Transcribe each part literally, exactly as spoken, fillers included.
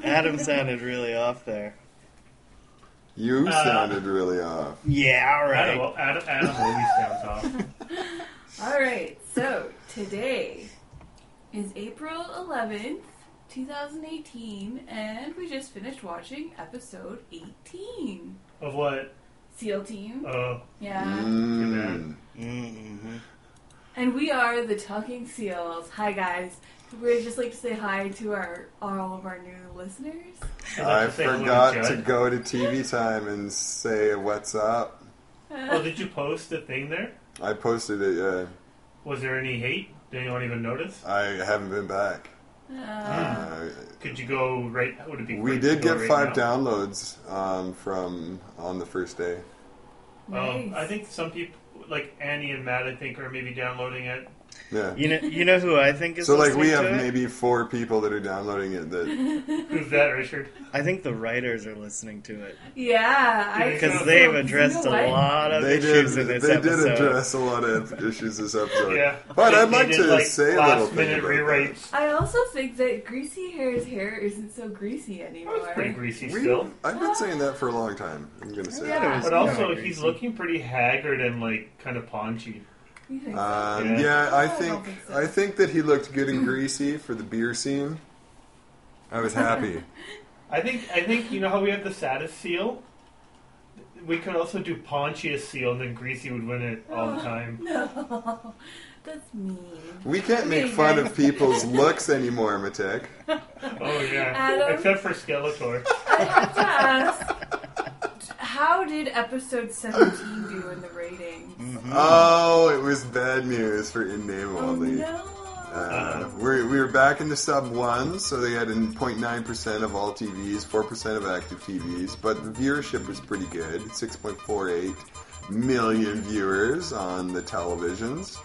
Adam sounded really off there. You Uh, sounded really off. Yeah, all right. Adam, Adam, Adam always sounds off. All right, so today is April eleventh, twenty eighteen, and we just finished watching episode eighteen. Of what? SEAL Team. Oh. Yeah. Mm. Mm-hmm. And we are the Talking Seals. Hi, guys. We'd just like to say hi to our all of our new listeners. I to say hello to forgot Judd. to go to T V Time and say what's up. Oh, did you post a thing there? I posted it, yeah. Was there any hate? Did anyone even notice? I haven't been back. Uh, Uh, Could you go right? Would it be? we quick did to go get right five now? downloads um, from on the first day. nice. Um, I think some people, like Annie and Matt, I think, are maybe downloading it. Yeah. You know, you know who I think is So like we listening have to it? maybe four people that are downloading it. That Who's that, Richard? I think the writers are listening to it Yeah, I because So- they've you addressed know a what? lot of they did. issues in this They episode. did address a lot of issues this episode. Yeah, But They- I'd they like did, to like, say a last little thing minute about rewrites. I also think that Greasy Hair's hair isn't so greasy anymore. Oh, it's pretty greasy that. We, still. I've been saying that for a long time. I'm gonna say. Yeah. that. It was But kinda also, greasy. he's looking pretty haggard and like kind of paunchy. You think so? Um, Yeah. yeah, I I don't think think so. I think that he looked good and greasy for the beer scene. I was happy. I think I think you know how we have the saddest seal. We could also do paunchiest seal, and then Greasy would win it all the time. No, that's mean. We can't make Okay, fun guys. of people's looks anymore, Matek. Oh yeah, Adam? except for Skeletor. I have to ask, how did episode seventeen do in the ratings? Oh, it was bad news for in name Oh only. no. Uh, we we were back in the sub one, so they had zero point nine percent of all T Vs, four percent of active T Vs, but the viewership was pretty good, six point four eight million viewers on the televisions.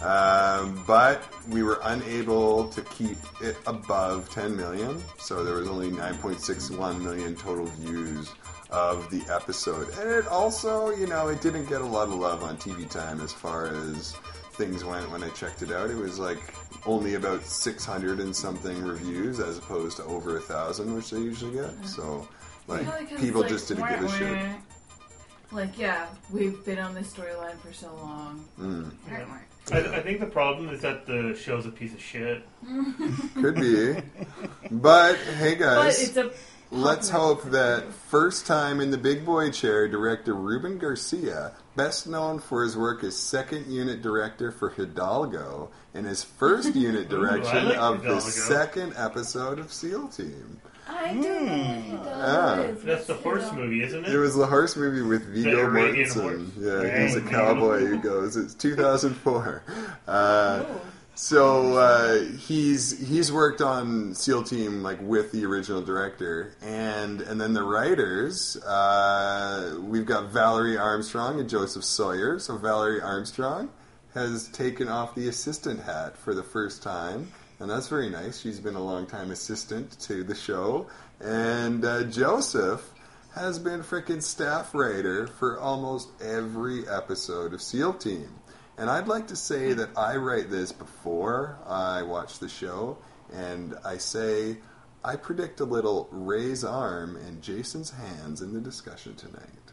Um, but we were unable to keep it above ten million, so there was only nine point six one million total views of the episode. And it also, you know, it didn't get a lot of love on T V Time as far as things went when I checked it out. It was like only about six hundred and something reviews as opposed to over a thousand, which they usually get. So, like, Probably 'cause people it's just like, didn't give a wah, shit. wah. Like, yeah, we've been on this storyline for so long. Mm. I, I think the problem is that the show's a piece of shit. Could be. But, hey But guys, it's a let's popular hope that first time in the big boy chair, director Ruben Garcia, best known for his work as second unit director for Hidalgo, and his first unit Ooh, I direction like of Hidalgo. the second episode of SEAL Team. I don't know what Ah. it is. That's the What's horse it movie, isn't it? It was the horse movie with Viggo Arabian Mortensen. horse? Yeah, he's a Right. cowboy who goes. It's two thousand four. Uh, Oh. So uh, he's he's worked on SEAL Team like with the original director, and and then the writers. Uh, we've got Valerie Armstrong and Joseph Sawyer. So Valerie Armstrong has taken off the assistant hat for the first time, and that's very nice. She's been a long time assistant to the show, and uh, Joseph has been frickin' staff writer for almost every episode of SEAL Team. And I'd like to say that I write this before I watch the show, and I say I predict a little Ray's arm and Jason's hands in the discussion tonight.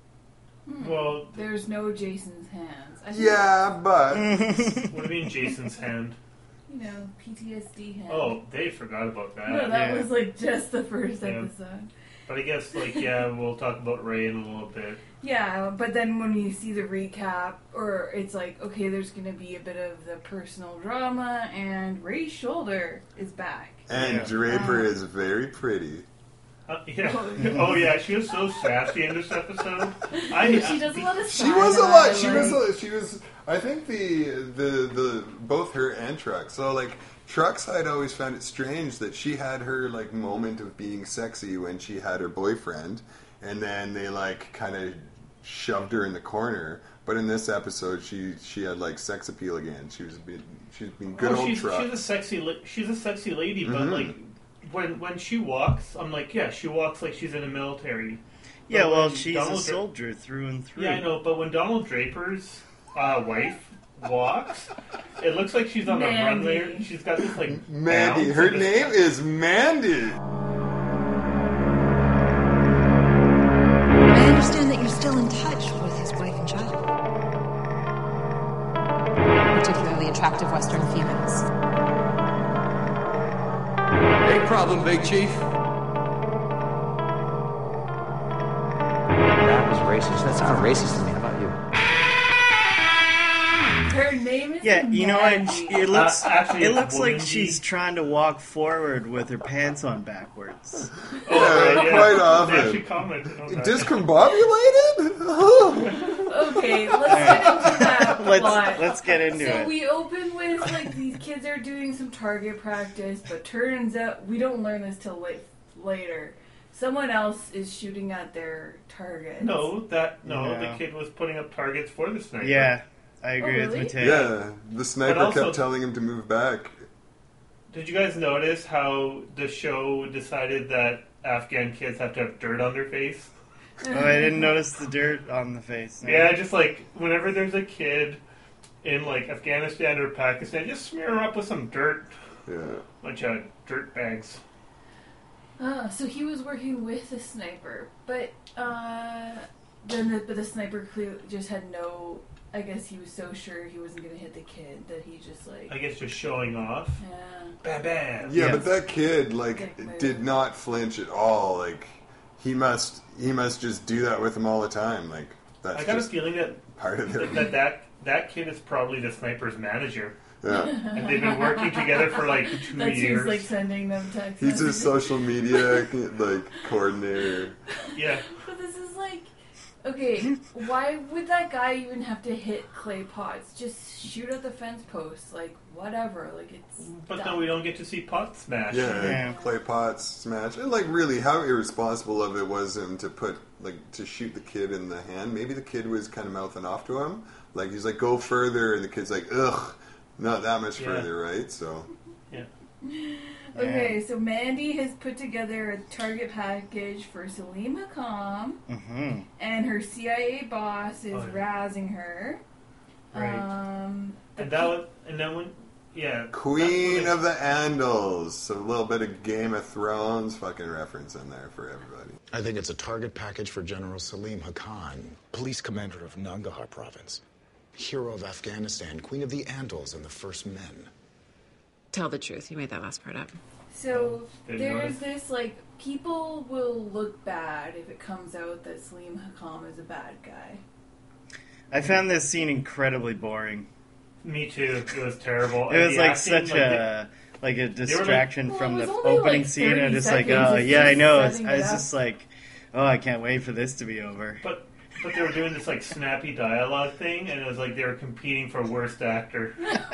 Well, There's no Jason's hands. I think, Yeah, but what do you mean Jason's hand? You know, P T S D hand. Oh, they forgot about that. No, that Yeah. was like just the first Yeah. episode. But I guess, like, yeah, we'll talk about Ray in a little bit. Yeah, but then when you see the recap, or it's like, okay, there's going to be a bit of the personal drama, and Ray's shoulder is back. and Yeah. Draper Uh, is very pretty. Uh, yeah. Oh, yeah, she was so sassy in this episode. I, She does a lot of She was a lot. She was. like- A, she was. I think the the the both her and Trucks. So like Trucks, I'd always found it strange that she had her like moment of being sexy when she had her boyfriend, and then they like kind of shoved her in the corner. But in this episode, she she had like sex appeal again. She was being she's been good oh, old she's, Trucks. she's a sexy. li- She's a sexy lady, but Mhm. like when when she walks, I'm like, yeah, she walks like she's in the military. Yeah, But well, when she's Donald a Dra- soldier through and through. Yeah, I know, but when Donald Draper's uh, wife walks, it looks like she's on a Mandy. runway. She's got this like Mandy. bounce Her and this- name is Mandy. still in touch with his wife and child. Particularly attractive Western females. Big problem, Big Chief. That was racist. That's not racist to me. How about you? Her name is Yeah, you know what? Mandy. It looks Uh, actually, it it's looks like Womandy. she's trying to walk forward with her pants on backwards. Oh, Yeah, right, quite often. They actually commented on that. Discombobulated? Oh. Okay, let's get into that Let's plot. let's get into So it. we open with like these kids are doing some target practice, but turns out we don't learn this till late, later. Someone else is shooting at their targets. No, that no, No. the kid was putting up targets for the sniper. Yeah, I agree Oh, with really? Mateo. Yeah, the sniper But also- kept telling him to move back. Did you guys notice how the show decided that Afghan kids have to have dirt on their face? Oh, I didn't notice the dirt on the face. No. Yeah, just like whenever there's a kid in like Afghanistan or Pakistan, just smear her up with some dirt. Yeah. Bunch of dirt bags. Ah, so he was working with the sniper, but uh, then the, but the sniper clearly just had no. I guess he was so sure he wasn't going to hit the kid that he just like. I guess just showing off. Yeah. Bam bam. Yeah, Yeah. but that kid like Dick move. did not flinch at all. Like he must he must just do that with him all the time. Like that's I got a just feeling that part of it. that, that that kid is probably the sniper's manager, Yeah. and they've been working together for like two That's years. who's like sending them texts. He's a messages. social media like coordinator. Yeah, But this is like, okay, why would that guy even have to hit clay pots? Just shoot at the fence posts, like whatever. Like it's. but dumb. then we don't get to see pot smash. Yeah, Yeah. clay pots smash. And like really how irresponsible of it was him to put like to shoot the kid in the hand. Maybe the kid was kind of mouthing off to him. Like he's like go further and the kid's like ugh, not that much Yeah. further, right? So Okay, so Mandy has put together a target package for Salim Hakam, Mm-hmm. and her C I A boss is Oh, yeah. razzing her. Right. Um, the And that was, and then when, yeah, Queen that's of the Andals. So a little bit of Game of Thrones fucking reference in there for everybody. I think it's a target package for General Salim Haqqan, police commander of Nangarhar province, hero of Afghanistan, queen of the Andals, and the first men. Tell the truth. You made that last part up. So Didn't there's notice. this like people will look bad if it comes out that Salim Hakam is a bad guy. I found this scene incredibly boring. Me too. It was terrible. It And was the like acting, such like, a like a distraction Well, from it the was only, opening like, scene. I'm thirty just like, seconds. oh It's yeah, I just know. It's, setting I it was up. just like, oh, I can't wait for this to be over. But but they were doing this like snappy dialogue thing, and it was like they were competing for worst actor.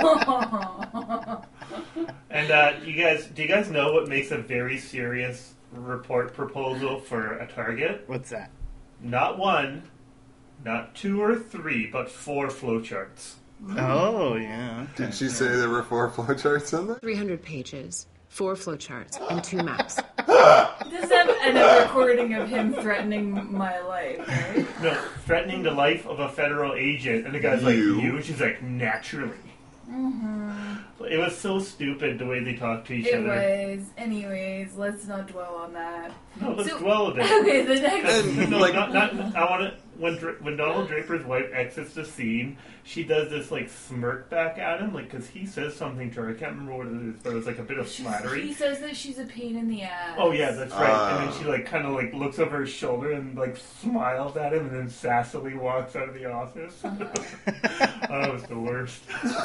And uh, you guys, do you guys know what makes a very serious report proposal for a target? What's that? Not one, not two or three, but four flowcharts. Oh yeah. Okay. Did she say there were four flowcharts in there? three hundred pages, four flowcharts, and two maps. This is a recording of him threatening my life, right? No, threatening the life of a federal agent, and the guy's You. like, "You?" She's like, "Naturally." It was so stupid the way they talked to each It other. was. Anyways, let's not dwell on that. No, let's So- dwell a bit. Okay, the next. And, No, like- not, not, I want to. When Dra- when Donald Draper's wife exits the scene, she does this like smirk back at him, like because he says something to her. I can't remember what it is, but it was like a bit of She's- flattery. He says that she's a pain in the ass. Oh yeah, that's right. Ah. and then she like kind of like looks over her shoulder and like smiles at him, and then sassily walks out of the office. oh, that was the worst.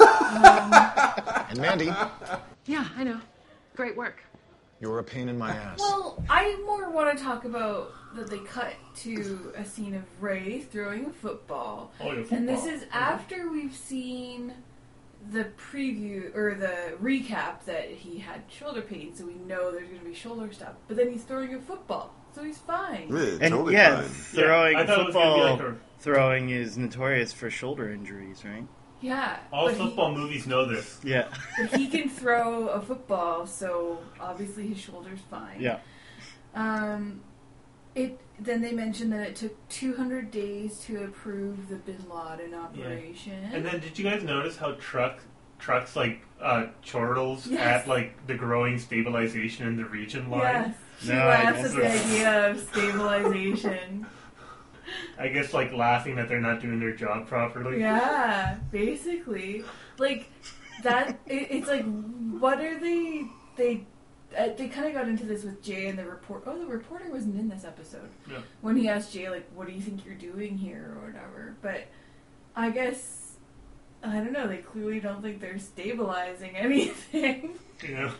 And Mandy, Yeah, I know. Great work. you're a pain in my ass. Well, I more want to talk about that they cut to a scene of Ray throwing a football. Oh, yeah, And this football. is after we've seen the preview or the recap that he had shoulder pain, so we know there's going to be shoulder stuff. But then he's throwing a football, so he's fine. Yeah, And totally yeah, fine. throwing Yeah, I thought it was gonna be football like a- throwing is notorious for shoulder injuries, right? Yeah. All but he- football movies know this. Yeah. But he can throw a football, so obviously his shoulder's fine. Yeah. Um, it then they mentioned that it took two hundred days to approve the Bin Laden operation. And then, did you guys notice how truck trucks like uh, chortles Yes. at like the growing stabilization in the region line? Yes, she No, I laughs at didn't. the idea of stabilization. I guess like laughing that they're not doing their job properly. Yeah, basically, like that. It, it's like, what are they? They uh, they kind of got into this with Jay and the report. Oh, the reporter wasn't in this episode. Yeah. When he asked Jay, like, "What do you think you're doing here?" or whatever. But I guess I don't know. They clearly don't think they're stabilizing anything. Yeah.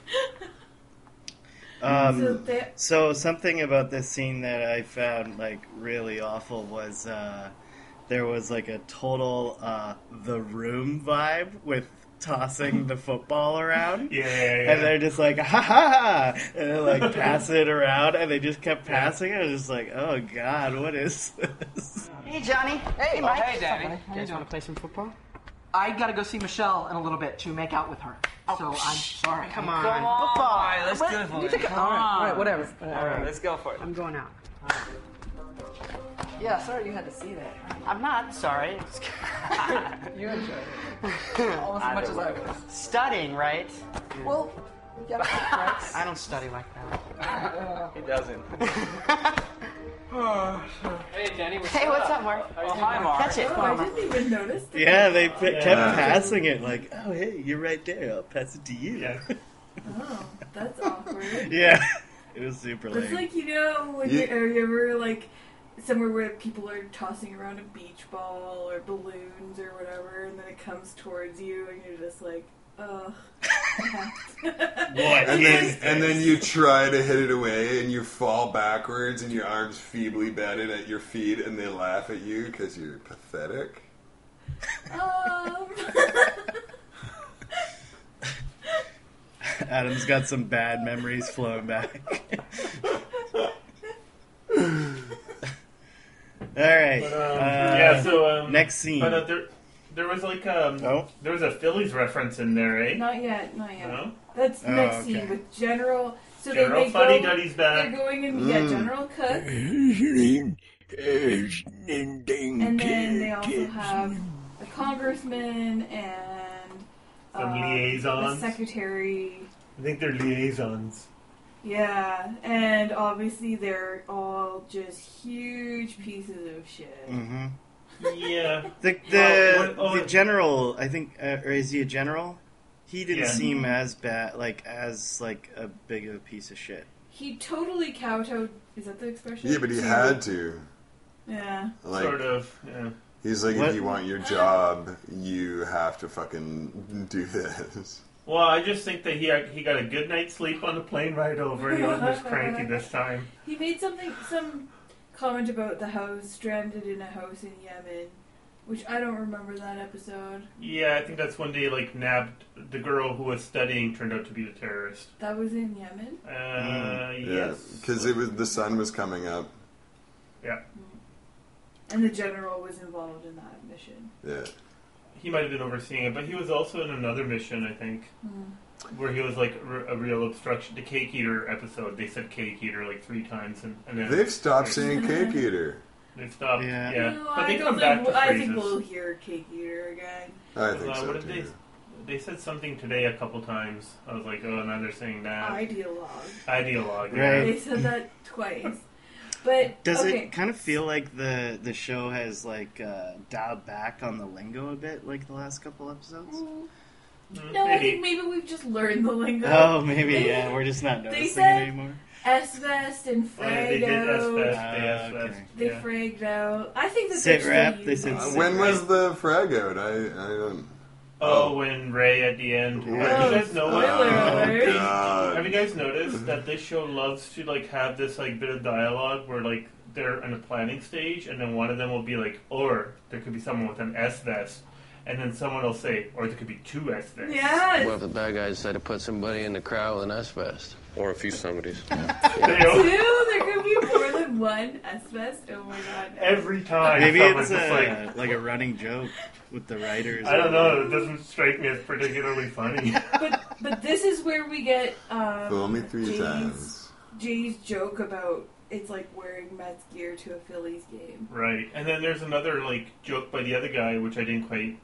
Um, So they- so something about this scene that I found like really awful was uh, there was like a total uh, The Room vibe with tossing the football around. Yeah, yeah, yeah. And they're just like, ha ha ha! And they're like passing it around, and they just kept passing it. I was just like, oh god, what is this? Hey, Johnny. Hey, Mike. hey, Danny. How You you guys doing? want to play some football? I gotta go see Michelle in a little bit to make out with her. So I'm sorry. Come on. Come on. Football. All right, let's What? do it for You me. think- Come all right, on. all right, whatever. All right, let's go for it. I'm going out. Yeah, sorry you had to see that. I'm not sorry. You enjoyed it. Almost as much as I was. Studying, right? Well, you gotta pick, right? I don't study like that. He doesn't. Hey, Danny. What's Hey, up? what's up, Mark? Oh, hi, Mark. Catch it. Oh, I didn't even notice. Yeah, they p- Yeah. kept passing it like, oh hey, you're right there. I'll pass it to you. Yeah. Oh, that's awkward. Yeah. It was super It's lame. like, you know, when Yeah. you, are you ever like somewhere where people are tossing around a beach ball or balloons or whatever, and then it comes towards you, and you're just like, ugh. What? And then, and then you try to hit it away, and you fall backwards, and your arms feebly bended at your feet, and they laugh at you because you're pathetic. um. Adam's got some bad memories flowing back. All right. But, um, uh, yeah. So um, next scene. But uh, there, there was like um, Oh. there was a Phillies reference in there, eh? Not yet, not yet. No? That's Oh, next okay. scene with General. So General they, they Fuddy go, Duddy's They're back. going and yeah, General Cook, and then they also have a congressman and Some um, liaisons. a secretary. I think they're liaisons. Yeah, and obviously they're all just huge pieces of shit. hmm Yeah. The the, Oh, what- oh, the general, I think, uh, or is he a general? He didn't Yeah. seem as bad, like as like a big of a piece of shit. He totally kowtowed. Is that the expression? Yeah, but he To- had to. Yeah. Like, sort of. Yeah. he's like, What? if you want your job, you have to fucking do this. Well, I just think that he had, he got a good night's sleep on the plane ride over. He wasn't as cranky this time. He made something, some comment about the house, stranded in a house in Yemen, which I don't remember that episode. Yeah, I think that's when they like nabbed the girl who was studying. Turned out to be the terrorist. That was in Yemen. Uh, Yeah, yes. because it was the sun was coming up. Yeah. And the general was involved in that mission. Yeah. He might have been overseeing it, but he was also in another mission, I think, where he was like r- a real obstruction. The cake eater episode, they said cake eater like three times, and, and then They've stopped saying cake eater. They stopped. Yeah. Yeah, No, but I they don't come think, back to I phrases. think we'll hear Cake Eater again. I think Uh, so what did they? too. They said something today a couple times. I was like, oh, now they're saying that. Ideologue. Ideologue. Yeah. Right. They said that twice. But Does okay. it kind of feel like the the show has like uh, dialed back on the lingo a bit, like the last couple episodes? Mm, No, I maybe. think maybe we've just learned the lingo. Oh, maybe They- yeah. We're just not they noticing said- it anymore. S-Vest and Oh, yeah, they did Fraggo. S-Vest. They Ah, S-Vest. okay. They Yeah. fragged out. I think that Sit they're rep, still they using said Uh, it. when was the frag out? I, I don't. Oh, when Ray at the end. Oh, Have you guys know what? spoiler alert. God. Have you guys noticed that this show loves to like have this like bit of dialogue where like they're in a planning stage, and then one of them will be like, or there could be someone with an S vest, and then someone will say, or there could be two S vests. Yes. What if the bad guys decide to put somebody in the crowd with an S-vest? Or a few somebodies. They Two? all- There could be more than one S-Vest? Oh my god. Every time. Maybe someone's it's just a, like, like a running joke with the writers. I don't know. It doesn't strike me as particularly funny. But but this is where we get um, Fool me three Jay's, times. Jay's joke about it's like wearing Mets gear to a Phillies game. Right. And then there's another like joke by the other guy, which I didn't quite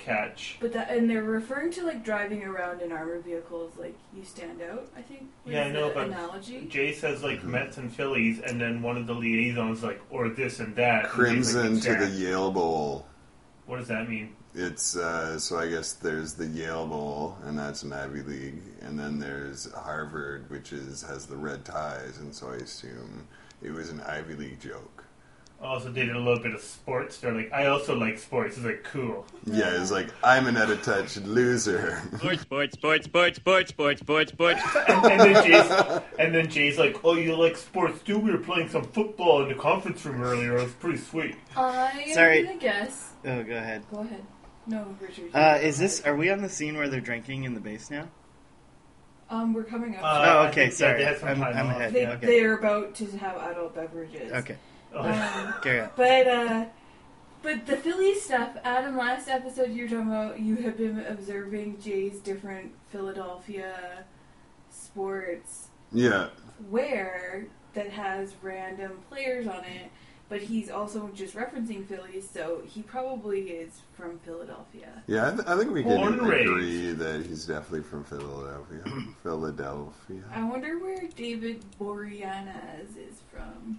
catch. But that, and they're referring to like driving around in armored vehicles, like you stand out. I think. Was Yeah, I know, the but analogy. Jay says like Mets and Phillies, and then one of the liaisons like, or this and that. And Crimson Jay's like, to the "Yeah." Yale Bowl. What does that mean? It's uh, so I guess there's the Yale Bowl, and that's an Ivy League, and then there's Harvard, which is has the red ties, and so I assume it was an Ivy League joke. Also, they did a little bit of sports. They're like, I also like sports. It's like cool. Yeah, it's like I'm an out-of-touch loser. Sports, sports, sports, sports, sports, sports, sports, sports. and, and then Jay's, and then Jay's like, oh, you like sports too? We were playing some football in the conference room earlier. It was pretty sweet. I am Sorry. gonna guess. Oh, go ahead. Go ahead. No, Richard. Uh, is this? Are we on the scene where they're drinking in the base now? Um, we're coming up. Uh, oh, I okay. think, yeah, Sorry, they had some I'm, time I'm off. ahead. They, okay. They're about to have adult beverages. Okay. Um, Carry on. But uh, but the Philly stuff, Adam. Last episode, you were talking about you have been observing Jay's different Philadelphia sports Yeah. wear that has random players on it, but he's also just referencing Philly, so he probably is from Philadelphia. Yeah, I, th- I think we can Born and raised. agree that he's definitely from Philadelphia. Philadelphia. I wonder where David Boreanaz is from.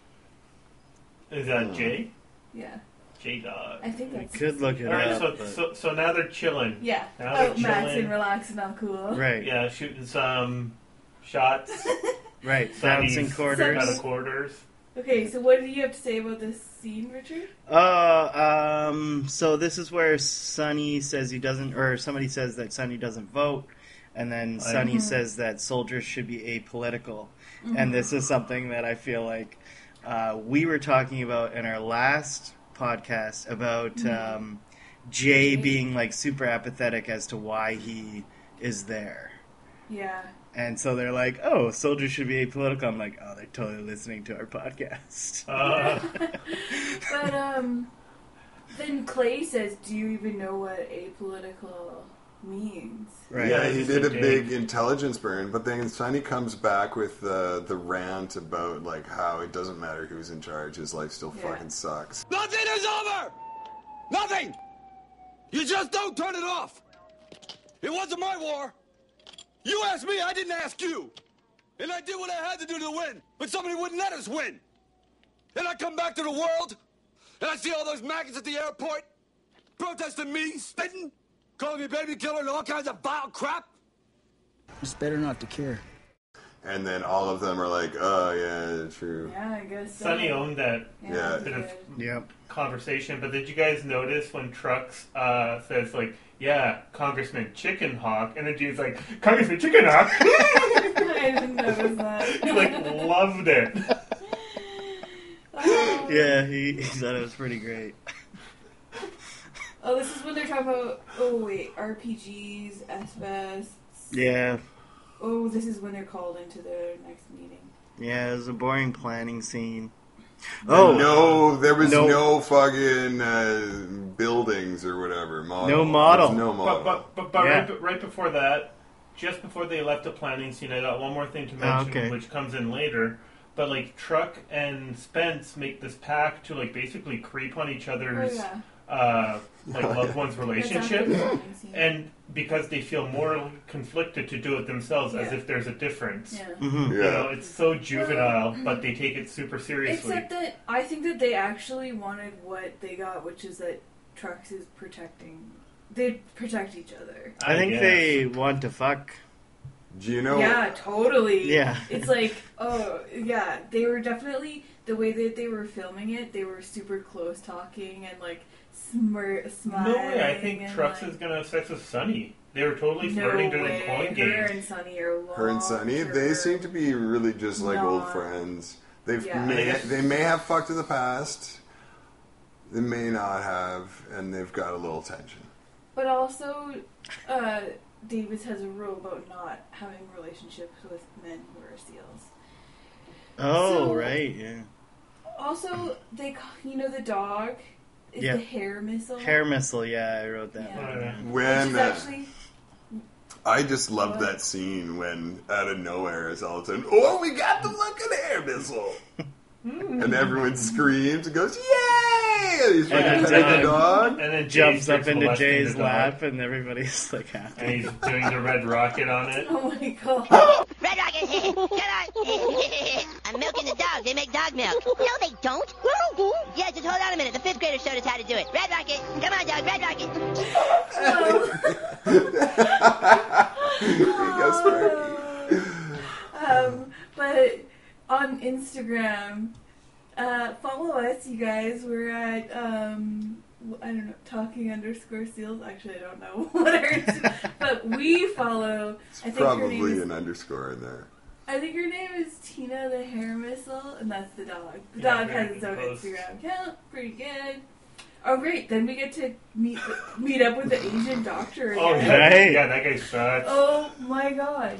Is that Jay? Yeah, J Dog. I think that's. Could look it All right, up. so, but- so so now they're chilling. Yeah, Now they're out maxing, chilling. relaxing, I'm cool. Right. Yeah, shooting some shots. Right. Sunny's Bouncing quarters. Out of quarters. Okay, so what do you have to say about this scene, Richard? Uh, um, so this is where Sonny says he doesn't, or somebody says that Sonny doesn't vote, and then I- Sonny Mhm. says that soldiers should be apolitical. Mhm. And this is something that I feel like uh, we were talking about in our last podcast about Mhm. um, Jay being like super apathetic as to why he is there. Yeah. And so they're like, oh, soldiers should be apolitical. I'm like, oh, they're totally listening to our podcast. Uh, But, um, then Clay says, do you even know what apolitical means? Right. Yeah, it's he just did a a dig. big intelligence burn, but then Sonny comes back with uh, the rant about like how it doesn't matter who's in charge, his life still Yeah. fucking sucks. Nothing is over! Nothing! You just don't turn it off! It wasn't my war! You asked me, I didn't ask you! And I did what I had to do to win, but somebody wouldn't let us win! Then I come back to the world, and I see all those maggots at the airport, protesting me, spitting, calling me baby killer and all kinds of vile crap! It's better not to care. And then all of them are like, oh yeah, true. Yeah, I guess so. Sonny owned that Yeah. bit of Yep. conversation, but did you guys notice when Trucks uh, says like, yeah, Congressman Chicken Hawk, and then Jay's like, Congressman Chicken Hawk? I didn't notice that. He like loved it. Oh. Yeah, he, he thought it was pretty great. Oh, this is when they're talking about, oh wait, R P Gs, S V E S. Yeah. Oh, this is when they're called into their next meeting. Yeah, it was a boring planning scene. Oh Oh, no, there was No. no, fucking uh, buildings or whatever. Model. No model. There was no model. But, but, but, but Yeah. right, be- right before that, just before they left the planning scene, I got one more thing to mention, okay. which comes in later. But like Truck and Spence make this pact to like basically creep on each other's Oh, yeah. uh, like loved ones' That's relationship, after the planning scene. and because they feel more conflicted to do it themselves, as Yeah. if there's a difference. Yeah. Mhm. You Yeah. know, it's so juvenile, but they take it super seriously. Except that I think that they actually wanted what they got, which is that Trucks is protecting. They protect each other. I think guess. they want to fuck. Do you know? Yeah, totally. Yeah. It's like, oh, yeah, they were definitely, the way that they were filming it, they were super close talking and like smir- smiling. No way! I think and, Trucks like, is gonna have sex with Sonny. They were totally no flirting during way. the coin Her games. and Sonny are long. Her and Sonny, they seem to be really just like old Not- friends. They've Yeah. may, I guess- they may have fucked in the past. They may not have, and they've got a little tension. But also, uh, Davis has a rule about not having relationships with men who are seals. Oh, So- right, yeah. Also, they, ca- you know, the dog is Yeah. the hair missile. Hair missile, yeah, I wrote that. Yeah. Oh, yeah. Which When is uh, actually, I just loved What? that scene when out of nowhere it's all of a sudden, oh, we got the fucking air missile, and everyone screams and goes, yay! it. He's And fucking then, petting the um, dog. And then Jumps Jay up starts into molesting Jay's the dog. lap, and everybody's like happy. And he's doing the red rocket on it. Oh my god. Red Rocket, come on. I'm milking the dogs. They make dog milk. No, they don't. Yeah, they do. Yeah, just hold on a minute. The fifth grader showed us how to do it. Red Rocket, come on, dog. Red Rocket. um, but on Instagram, uh, follow us, you guys. We're at um, I don't know, talking underscore seals. Actually, I don't know what our Insta- but we follow. It's I think her name probably is, an underscore in there. I think her name is Tina the Hair Missile, and that's the dog. The Yeah, dog very has its own good post. Instagram account. Pretty good. Oh, great. Then we get to meet meet up with the Asian doctor again. Oh, yeah, Right. yeah, that guy sucks. Oh my god.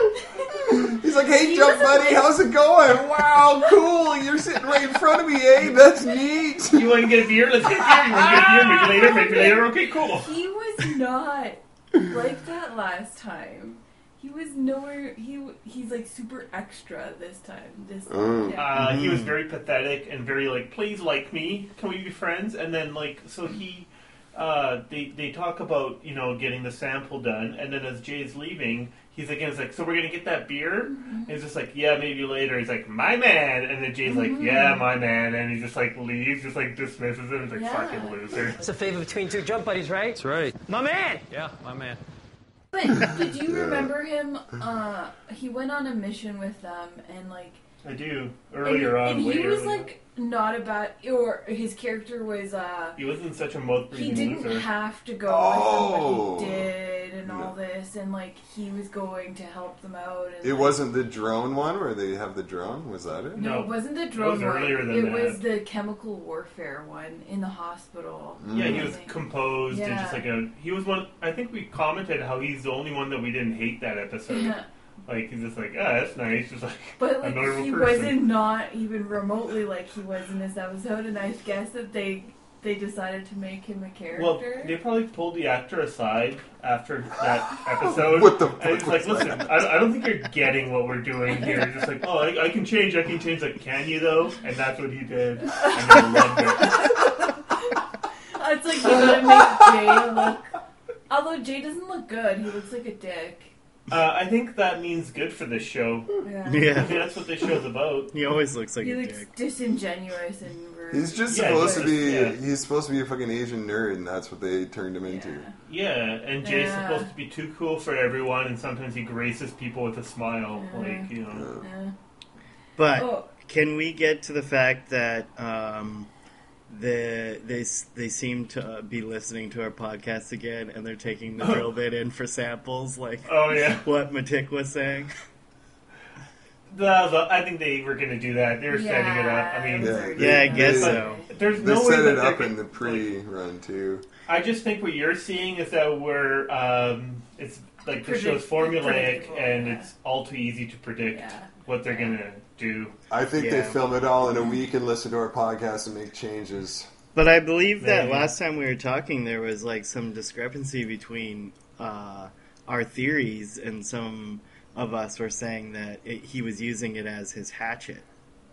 He's like, hey, He Jump was Buddy, how's it going? Wow, cool. You're sitting right in front of me, eh? That's neat. You want to get a beer? Let's get a beer. You want to get a beer? Maybe later, maybe later. Okay, cool. He was not like that last time. He was nowhere. He w- he's like super extra this time. This Mm. yeah. Uh, he was very pathetic and very like, please like me. Can we be friends? And then like, so he, uh, they they talk about you know getting the sample done, and then as Jay's leaving, he's like, he's like, so we're gonna get that beer? Mm-hmm. And he's just like, yeah, maybe later. He's like, my man, and then Jay's like, yeah, my man, and he just like leaves, just like dismisses him. He's like, Yeah. fucking loser. It's a favor between two jump buddies, right? That's right. My man! Yeah, my man. But did you remember him? Uh, he went on a mission with them, and like I do. Earlier and, on, and way he was earlier. like not about, or his character was. uh He wasn't such a mouth He breathing didn't loser. have to go Oh. with them, but he did, and all this, and like he was going to help them out. And, It like, wasn't the drone one where they have the drone? Was that it? No, No. it wasn't the It drone was one. earlier than it that. was the chemical warfare one in the hospital. Yeah, he Mm. was composed and Yeah. just like a. He was one. I think we commented how he's the only one that we didn't hate that episode. Yeah. Like he's just like, ah, that's nice. Just like But a like normal he person. wasn't not even remotely like he was in this episode, and I guess that they they decided to make him a character. Well, they probably pulled the actor aside after that episode. What the And fuck it's like, was listen, that? I, I don't think you're getting what we're doing here. Just like, oh, I, I can change, I can change. Like, can you though? And that's what he did. And I loved it. It's like you gotta make Jay look. Although Jay doesn't look good, he looks like a dick. Uh, I think that means good for this show. Yeah. Yeah. I think that's what this show's about. He always looks like He a looks dick. disingenuous and rude. He's just Yeah, supposed he to be. does, yeah. He's supposed to be a fucking Asian nerd, and that's what they turned him into. Yeah, and Jay's Yeah. supposed to be too cool for everyone, and sometimes he graces people with a smile. Yeah. Like, you know. Yeah. But Oh. can we get to the fact that um, the they they seem to uh, be listening to our podcast again, and they're taking the drill bit in for samples, like Oh, yeah. what Matik was saying? The, the, I think they were going to do that. They were setting it up. I mean, Yeah, Yeah, I guess they, so. there's They no way set that it they're up gonna- in the pre-run too. I just think what you're seeing is that we're um, it's like the show's Predict- formulaic predictable, and yeah. it's all too easy to predict Yeah. what they're gonna do. I think they Yeah. film it all in a week and listen to our podcast and make changes. But I believe that Maybe. last time we were talking, there was like some discrepancy between uh, our theories, and some of us were saying that it, he was using it as his hatchet.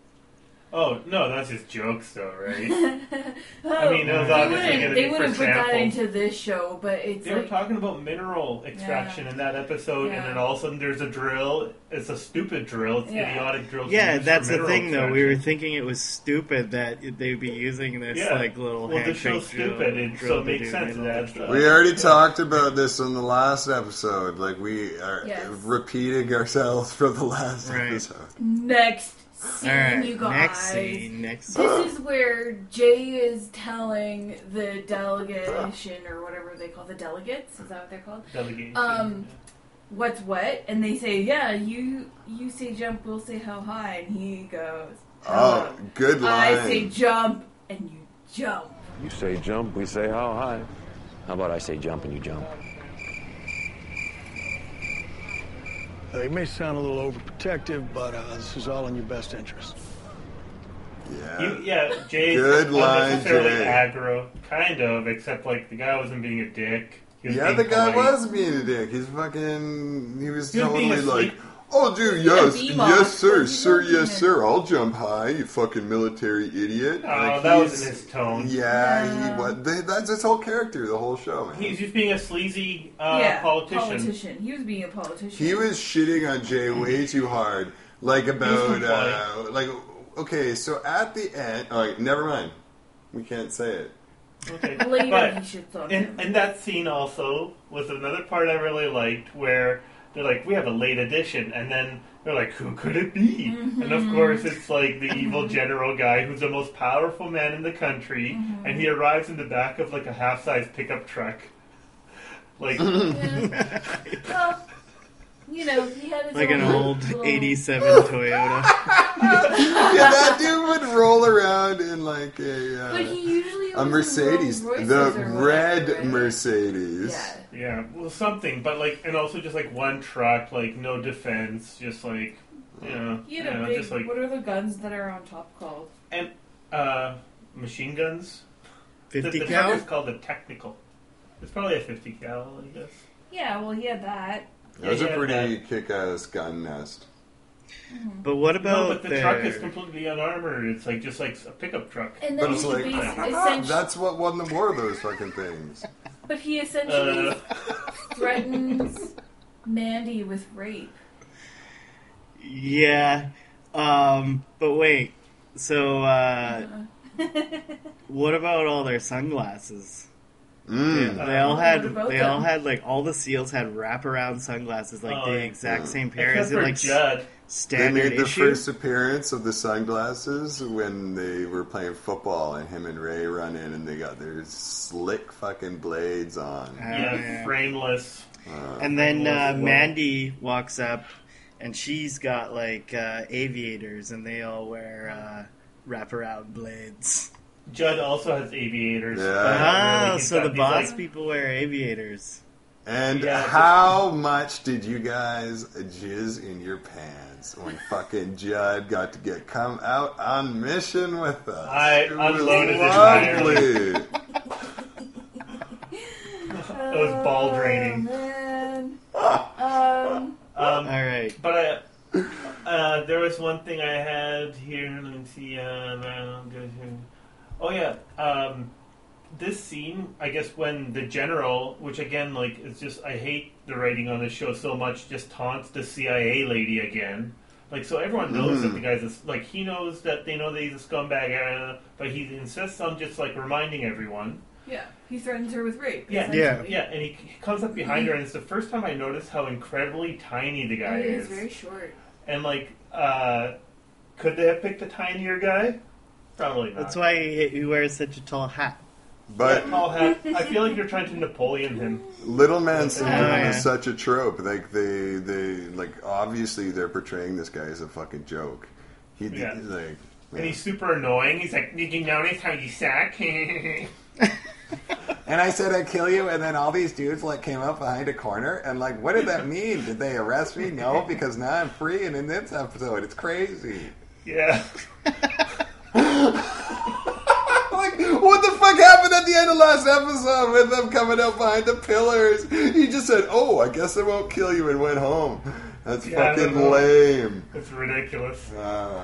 Oh no, that's just jokes, though, right? Oh, I mean, it was they obviously wouldn't, gonna they be for wouldn't put that sample. into this show, but it's They were like talking about mineral extraction Yeah. in that episode, Yeah. and then all of a sudden there's a drill. It's a stupid drill. It's Yeah. idiotic drill. Yeah, used that's for the mineral thing, though. We were extraction. thinking it was stupid that it- they'd be using this Yeah. like little Well, the handshake show's drill, stupid, and drill so it to makes do sense. middle It adds stuff. up. We already talked about this in the last episode. Like we are Yes. repeating ourselves from the last Right. episode. next scene, All right, you guys. next scene, next scene. This is where Jay is telling the delegation, or whatever they call the delegates. Is that what they're called? Delegation. Um, what's what? And they say, "Yeah, you you say jump, we'll say how high." And he goes, Oh, good line. I say jump, and you jump. You say jump, we say how high. How about I say jump and you jump? Uh, you may sound a little overprotective, but uh, this is all in your best interest. Yeah. You, yeah, Jay's Good line, unnecessarily Jay. aggro, kind of, except like the guy wasn't being a dick. He was Yeah, being the guy polite. was being a dick. He's fucking. He was He was being totally a like, sweet- Oh, dude, yes, yes, sir, sir, yes, sir. I'll jump high, you fucking military idiot. Oh, like, that he's- wasn't his tone. Yeah, Yeah. he what? They, that's his whole character, the whole show. Man. He's just being a sleazy uh, yeah, politician. politician. He was being a politician. He was shitting on Jay way too hard, like about, He's uh, like, okay, so at the end, all right, never mind, we can't say it. Okay. Later but he shits on in, him. in that scene also was another part I really liked where they're like, we have a late edition, and then they're like, who could it be? Mm-hmm. And of course it's like the evil general guy who's the most powerful man in the country, Mm-hmm. and he arrives in the back of like a half-size pickup truck. Like, Yeah. Well, you know, he had his Like own an old little- eighty-seven Toyota. Yeah, that dude would roll around in like a uh, But he usually a owns Mercedes, Rolls Royces the or whatever, red right? Mercedes. Yeah. yeah, well, something, but like, and also just like one truck, like no defense, just like, you know, He had you a know, big. just like, What are the guns that are on top called? and uh, machine guns. fifty the, the cal? truck is called a technical. It's probably a fifty cal, I guess. Yeah, well, he had that. That was Yeah, a yeah, pretty kick-ass gun nest. But what No, about but the their... truck is completely unarmored. It's like just like a pickup truck. And But then it's he like, basically, essentially, that's what won the war, those fucking things. but he essentially Uh, threatens Mandy with rape. Yeah. Um, but wait. So, uh, what about all their sunglasses? Mm. They, they all had, What about they them? all had like all the SEALs had wraparound sunglasses, like Oh, the yeah. exact Yeah. same pair. Except Is it for like Judd. They standard made the issue? first appearance of the sunglasses when they were playing football, and him and Ray run in, and they got their slick fucking blades on. Oh, Yeah, yeah. frameless. Uh, And then Was uh, it well? Mandy walks up, and she's got like uh, aviators, and they all wear uh, wraparound blades. Judd also has aviators. Yeah. but Ah, really, he's so got the these, boss like- people wear aviators. And Yeah, it's how much did you guys jizz in your pants when fucking Judd got to get come out on mission with us? I It was unloaded it lovely. It was ball draining. Man. Um, Um, All right. But I, uh, there was one thing I had here. Let me see. Uh, oh yeah, um, this scene. I guess when the general, which again, like, it's just I hate the writing on this show so much. Just taunts the C I A lady again. Like, so everyone knows Mm. that the guy's a, like he knows that they know that he's a scumbag, uh, but he insists on just like reminding everyone. yeah, he threatens her with rape. Yeah, essentially. yeah, and he, he comes up behind her, and it's the first time I noticed how incredibly tiny the guy He is. is very short. And like, uh, could they have picked a tinier guy? Probably not. That's why he, he wears such a tall hat. But Yeah, tall hat. I feel like you're trying to Napoleon him. Little Man Syndrome Oh, yeah. is such a trope. Like they, they, like obviously they're portraying this guy as a fucking joke. He, Yeah. he's like, And he's super annoying. He's like, did you notice how you suck? and I said I'd kill you, and then all these dudes like came up behind a corner, and like, what did that mean? Did they arrest me? No, because now I'm free, and in this episode, it's crazy. Yeah. Like, what the fuck happened at the end of last episode with them coming up behind the pillars? He just said, "Oh, I guess I won't kill you," and went home. That's Yeah, I fucking don't know. lame. It's ridiculous. Uh,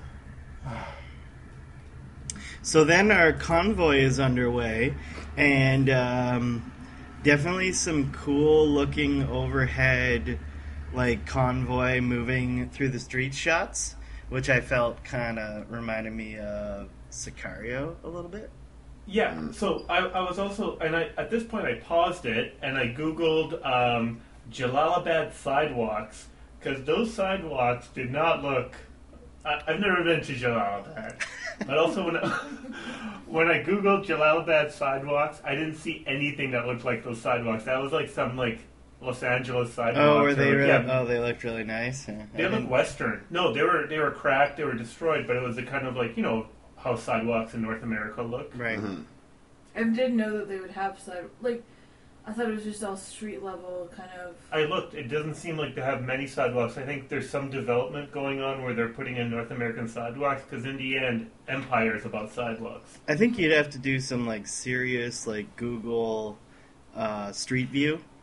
So then our convoy is underway, and um, definitely some cool looking overhead, like convoy moving through the street shots, which I felt kind of reminded me of Sicario a little bit. Yeah, so I, I was also, and I, at this point I paused it, and I Googled um, Jalalabad sidewalks, because those sidewalks did not look... I, I've never been to Jalalabad, but also when I, when I Googled Jalalabad sidewalks, I didn't see anything that looked like those sidewalks. That was like some, like, Los Angeles sidewalks. Oh, were they or, really? yeah, Oh, they looked really nice. Yeah. they I look didn't- Western. No, they were they were cracked, they were destroyed, but it was the kind of like, you know, how sidewalks in North America look. Right. mhm. I didn't know that they would have side. Like, I thought it was just all street level kind of. I looked. It doesn't seem like they have many sidewalks. I think there's some development going on where they're putting in North American sidewalks, because in the end, Empire is about sidewalks. I think you'd have to do some like serious like Google uh, Street View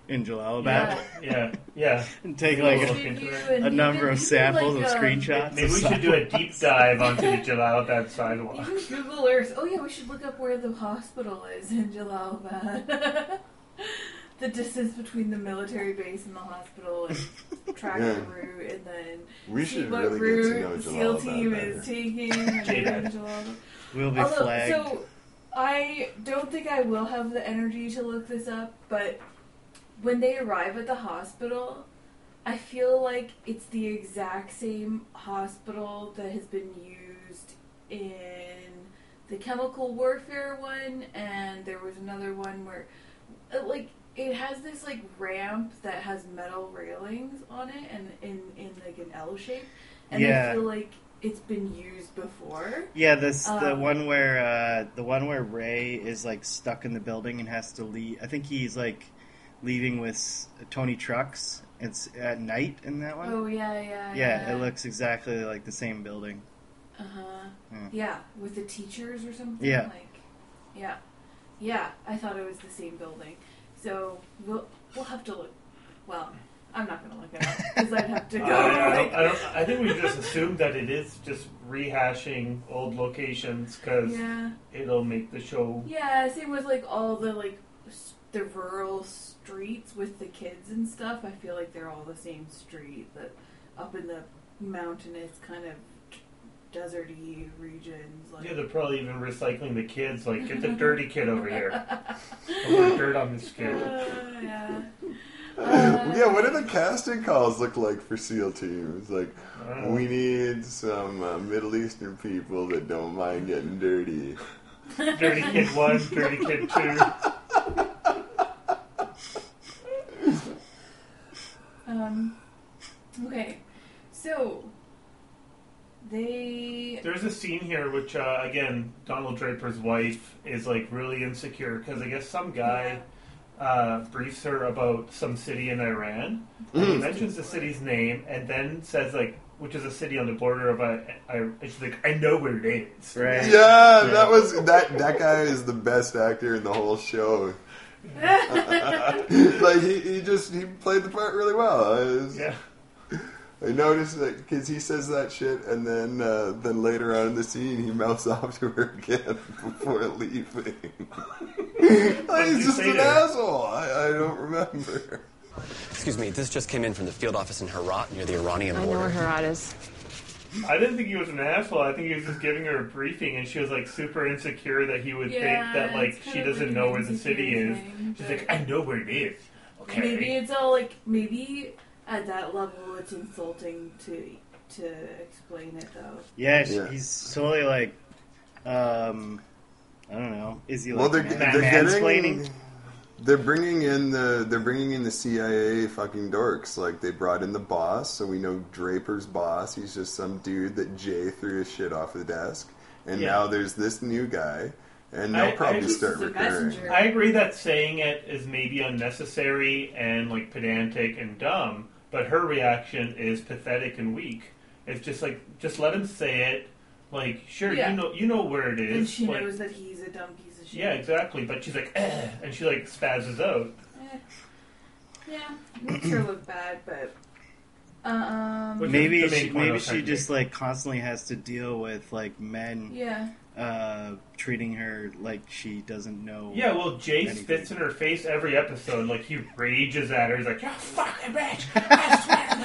in Jalalabad. Yeah, yeah, yeah. And take We'll like look a, into it. a And number even- of even, samples like, of um, screenshots. Maybe of we should do a deep dive onto the Jalalabad sidewalk. Even Google Earth. Oh yeah, we should look up where the hospital is in Jalalabad. The distance between the military base and the hospital, and track Yeah. the route, and then We see should what really get to route know the SEAL Jalalabad team better. is taking. and J-Bad. in Jalalabad. We'll be Although, flagged. So I don't think I will have the energy to look this up, but when they arrive at the hospital, I feel like it's the exact same hospital that has been used in the chemical warfare one, and there was another one where, uh, like, it has this like ramp that has metal railings on it, and in in like an L shape, and Yeah. I feel like it's been used before. Yeah, this the Um, one where uh, the one where Ray is like stuck in the building and has to leave. I think he's like leaving with S- Tony Trucks. It's at night in that one. Oh yeah, yeah, Yeah, it looks exactly like the same building. Uh huh. Yeah. Yeah, with the teachers or something. Yeah. Like, yeah, yeah. I thought it was the same building. So we'll we'll have to look. Well, I'm not gonna look it up because I'd have to go. Uh, I, like- don't, I, don't, I think we just assume that it is just rehashing old locations because Yeah. it'll make the show. Yeah, same with like all the like s- the rural streets with the kids and stuff. I feel like they're all the same street. That up in the mountainous kind of deserty regions. Like Yeah, they're probably even recycling the kids. Like, get the dirty kid over here. Put dirt on this kid. Uh, yeah. yeah, what do the casting calls look like for SEAL teams? Like, I don't know. we need some uh, Middle Eastern people that don't mind getting dirty. Dirty kid one, dirty kid two. Um. Okay, so they. There's a scene here which, uh, again, Donald Draper's wife is like really insecure because I guess some guy uh, briefs her about some city in Iran. And he Mm. mentions the city's name and then says like, which is a city on the border of a. I, and she's like, I know where it is. Right. Yeah, that was that. That guy is the best actor in the whole show. Like he, he just he played the part really well. I was- Yeah. I noticed that because he says that shit, and then uh, then later on in the scene, he mouths off to her again before leaving. Like, he's you just say an to her? asshole. I, I don't remember. Excuse me, this just came in from the field office in Herat near the Iranian I know border. where Herat is. I didn't think he was an asshole. I think he was just giving her a briefing, and she was like super insecure that he would Yeah, think that like it's she kind of doesn't like know an where the city insecure is. thing, She's but- like, I know where it is. Okay. Maybe it's all like maybe at that level it's insulting to to explain it though. Yeah, sh Yeah. he's totally like, um, I don't know. Is he like Well, they're, man- they're mansplaining? getting. They're bringing in the they're bringing in the C I A fucking dorks. Like they brought in the boss, so we know Draper's boss. He's just some dude that Jay threw his shit off the desk, and Yeah. now there's this new guy, and they'll I- probably I- start recurring. I agree that saying it is maybe unnecessary and like pedantic and dumb, but her reaction is pathetic and weak. It's just like, just let him say it. Like, sure, Yeah. you know, you know where it is. And she like, knows that he's a dumb piece of shit. yeah, exactly. But she's like, eh, and she like spazzes out. Eh. Yeah, makes her look bad, but um, Which is Maybe the main she, point I maybe was trying she to just like constantly has to deal with like men, Yeah. uh, treating her like she doesn't know. Yeah, well, Jay anything. spits in her face every episode. Like he rages at her. He's like, "You fucking bitch!" I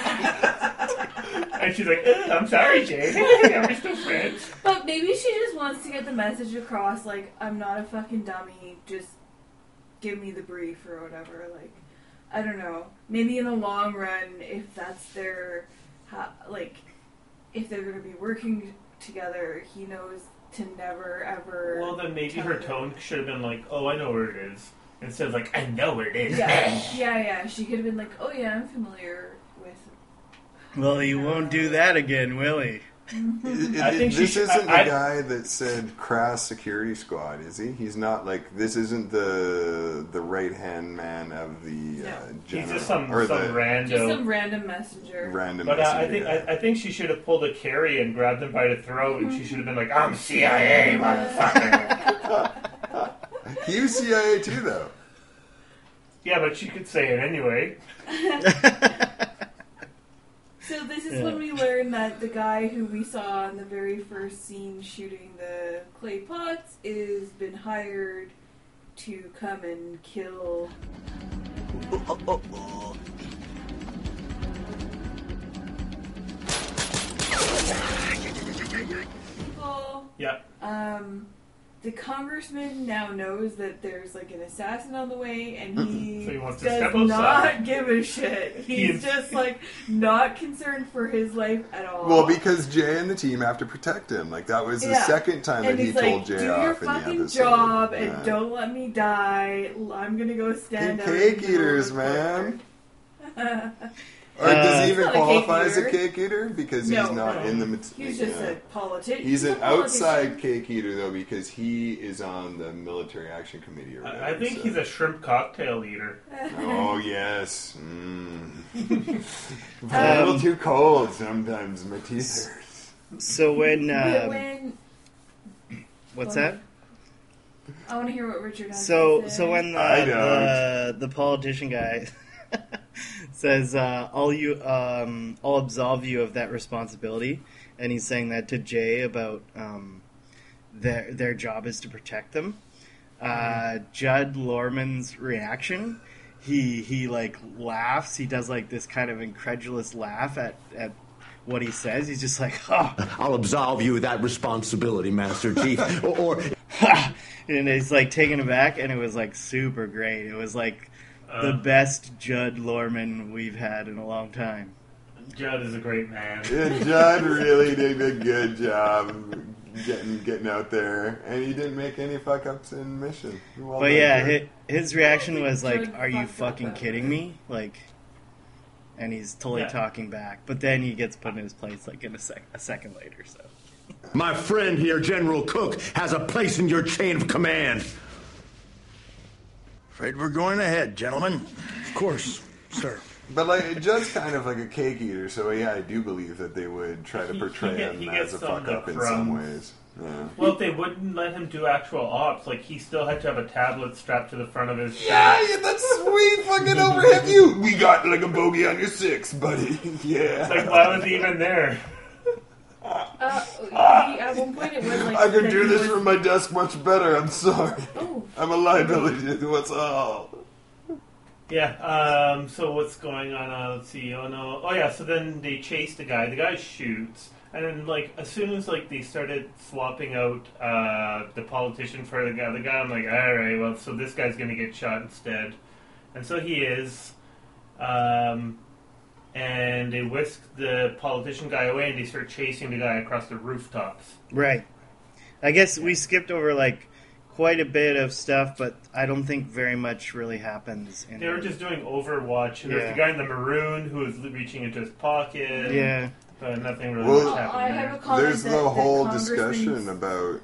swear. And she's like, eh, "I'm sorry, Jay. We're still friends." But maybe she just wants to get the message across, like, I'm not a fucking dummy, just give me the brief or whatever. Like, I don't know. Maybe in the long run, if that's their, ha- like, if they're going to be working together, he knows to never, ever... Well, then maybe tell her tone should have been like, "Oh, I know where it is," instead of like, "I know where it is." Yeah, yeah, yeah. She could have been like, oh yeah, I'm familiar with... Well, he won't do that again, will he? It- I it- think she this should- isn't I- the guy that said Crass Security Squad, is he? He's not like this. Isn't the the right hand man of the uh, general, He's just some or some the rando. Just some random messenger. random. But uh, I messenger think guy. I, I think she should have pulled a Carrie and grabbed him by the throat, and she should have been like, "I'm C I A, motherfucker." He was C I A too, though. Yeah, but she could say it anyway. So this is Yeah. when we learn that the guy who we saw in the very first scene shooting the clay pots is been hired to come and kill. People. Yeah. Um, the congressman now knows that there's like an assassin on the way, and he, So he wants to does step not outside. give a shit. He's He is- just like not concerned for his life at all. Well, because Jay and the team have to protect him. Like, that was the Yeah. second time and that he he's told like, Jay do your off in the fucking episode. job and Yeah. don't let me die. I'm gonna go stand out. Cake in the middle eaters, of man. the Or does Uh, he He's even not a qualify cake as a eater. cake eater? Because No, he's not no. in the... mat- He's just yeah. a politician. He's He's an a politician. outside cake eater, though, because he is on the military action committee or whatever. I I think so- he's a shrimp cocktail eater. Oh, yes. Mm. But a little too cold sometimes, my teeth hurt. So when, But um, when what's Go that? ahead. I want to hear what Richard has So, to say. so when the I the, the politician guy says, uh, "I'll you, um, I'll absolve you of that responsibility," and he's saying that to Jay about um, their their job is to protect them. Uh, Judd Lorman's reaction, he he like laughs. He does like this kind of incredulous laugh at at what he says. He's just like, "Oh, I'll absolve you of that responsibility, Master Chief." or, or and he's like taken aback, and it was like super great. It was like the Uh. best Judd Lorman we've had in a long time. Judd is a great man. Yeah, Judd really did a good job getting getting out there, and he didn't make any fuck ups in mission. Well But done, yeah, Judd. his, his reaction was like, Judd "Are you fucked up fucking that kidding way. me?" Like, and he's totally Yeah. talking back. But then he gets put in his place like in a sec a second later. So my friend here, General Cook, has a place in your chain of command. Afraid we're going ahead, gentlemen. Of course, sir. But like Judd's kind of like a cake eater, so yeah, I do believe that they would try to He- portray he get- him he as gets a some fuck up of in the some crumbs. ways. Yeah. Well, if they wouldn't let him do actual ops, like he still had to have a tablet strapped to the front of his Yeah, back. yeah, that's sweet fucking overhead view. We got like a bogey on your six, buddy. Yeah. Like, why was he even there? Uh, he, at one point it was like I can that do he this was- from my desk much better. I'm sorry. Oh. I'm a liability to us all. Yeah, um, so what's going on? Uh, let's see. Oh, no. Oh, yeah, so then they chase the guy. The guy shoots. And then, like, as soon as, like, they started swapping out uh, the politician for the guy, the guy, I'm like, all right, well, so this guy's going to get shot instead. And so he is. Um, and they whisk the politician guy away, and they start chasing the guy across the rooftops. right, I guess we skipped over like quite a bit of stuff, but I don't think very much really happens. In They were the- just doing Overwatch, and there's Yeah. the guy in the maroon who was reaching into his pocket. Yeah. But nothing really Well, much happened I there. have a comment There's that the the whole congressman's- discussion about,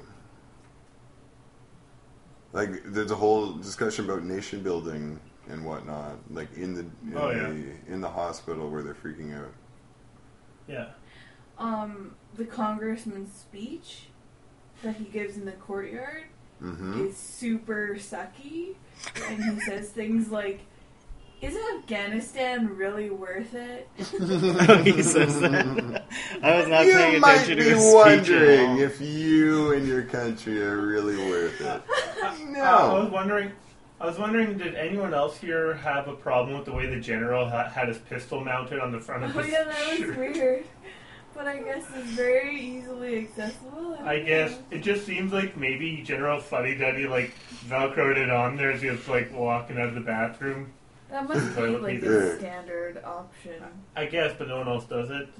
like, there's a whole discussion about nation building and whatnot, like in the in Oh, yeah. the in the hospital where they're freaking out. Yeah. um, the congressman's speech that he gives in the courtyard Mhm. is super sucky, and he says things like, "Is Afghanistan really worth it?" Oh, he says that. I was not you paying might attention to be his speech at wondering all. if you and your country are really worth it. No. I was wondering. I was wondering, did anyone else here have a problem with the way the general ha- had his pistol mounted on the front of Oh his yeah, that was shirt? weird. But I guess it's very easily accessible. I guess it just seems like maybe General Fuddy Duddy like velcroed it on there as he was like walking out of the bathroom. That must be Toilet like paper. a standard option. I guess, but no one else does it.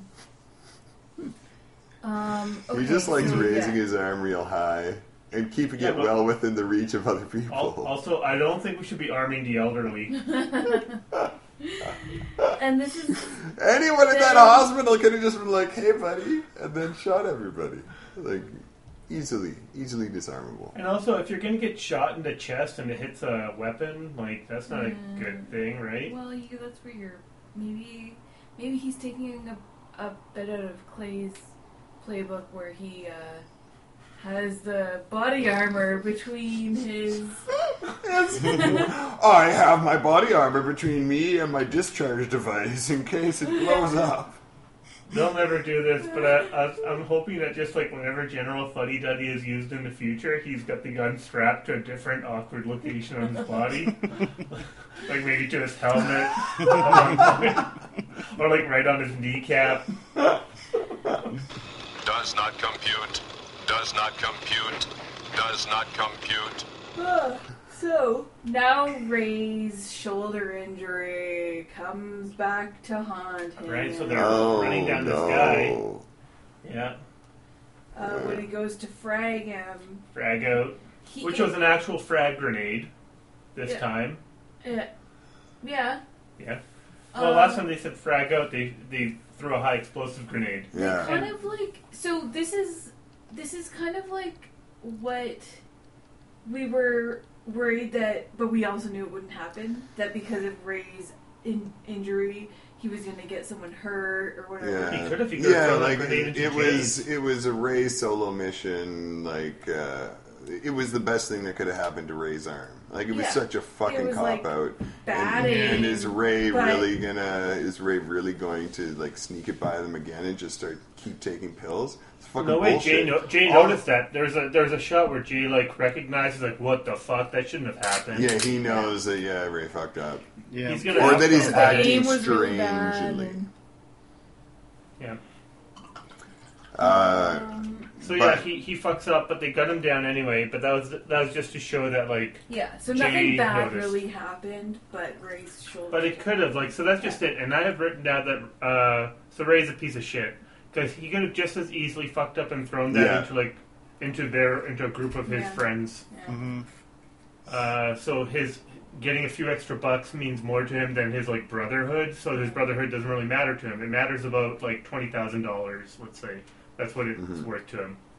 Um, okay, He just likes so, raising yeah. his arm real high and keeping Yeah, it but- well within the reach of other people. Al- Also, I don't think we should be arming the elderly. And this is Anyone in that Then- hospital could have just been like, "Hey, buddy," and then shot everybody. Like, easily, easily disarmable. And also, if you're gonna get shot in the chest and it hits a weapon, like that's not a Mm. good thing, right? well, you, that's where you're maybe maybe he's taking a, a bit out of Clay's playbook where he uh, has the body armor between his... I have my body armor between me and my discharge device in case it blows up. They'll never do this, but I, I, I'm hoping that just like whenever General Fuddy Duddy is used in the future, he's got the gun strapped to a different awkward location on his body. Like maybe to his helmet. Or like right on his kneecap. Does not compute. Does not compute. Does not compute. Uh, so, now Ray's shoulder injury comes back to haunt him. Right, so they're Oh, running down this no. guy. Yeah. Uh, when he goes to frag him. Frag out. He- Which was an actual frag grenade this Yeah. time. Yeah. Yeah. Yeah. Well, Um, last time they said frag out, they they threw a high explosive grenade. Yeah. Kind of like... So, this is... This is kind of like what we were worried that... But we also knew it wouldn't happen. That because of Ray's in, injury... He was going to get someone hurt or whatever. Yeah, He could if he could yeah, throw that like grenade it, into it was. It was a Ray solo mission. Like uh, it was the best thing that could have happened to Ray's arm. Like it was Yeah. such a It fucking was, cop like, out. bad And, and aim, is Ray but- really gonna? Is Ray really going to like sneak it by them again and just start keep taking pills? It's fucking No way, bullshit. Jay, no, Jay All- noticed that. There's a there's a shot where Jay like recognizes like what the fuck that shouldn't have happened. Yeah, he knows that. Yeah, Ray fucked up. Yeah. He's gonna or have that he's to- The aim acting was really strangely. bad. and- Yeah. Uh, So yeah, but- he, he fucks up, but they gun him down anyway. But that was that was just to show that like Yeah, so Jay nothing bad noticed. really happened, but Ray's shoulder... But it could have, like, so that's just it. And I have written down that, uh, so Ray's a piece of shit. Because he could have just as easily fucked up and thrown that Yeah. into, like, into their, into a group of his Yeah. friends. Yeah. Mm-hmm. Uh, so his, getting a few extra bucks means more to him than his, like, brotherhood. So his brotherhood doesn't really matter to him. It matters about, like, twenty thousand dollars, let's say. That's what it's Mhm. worth to him.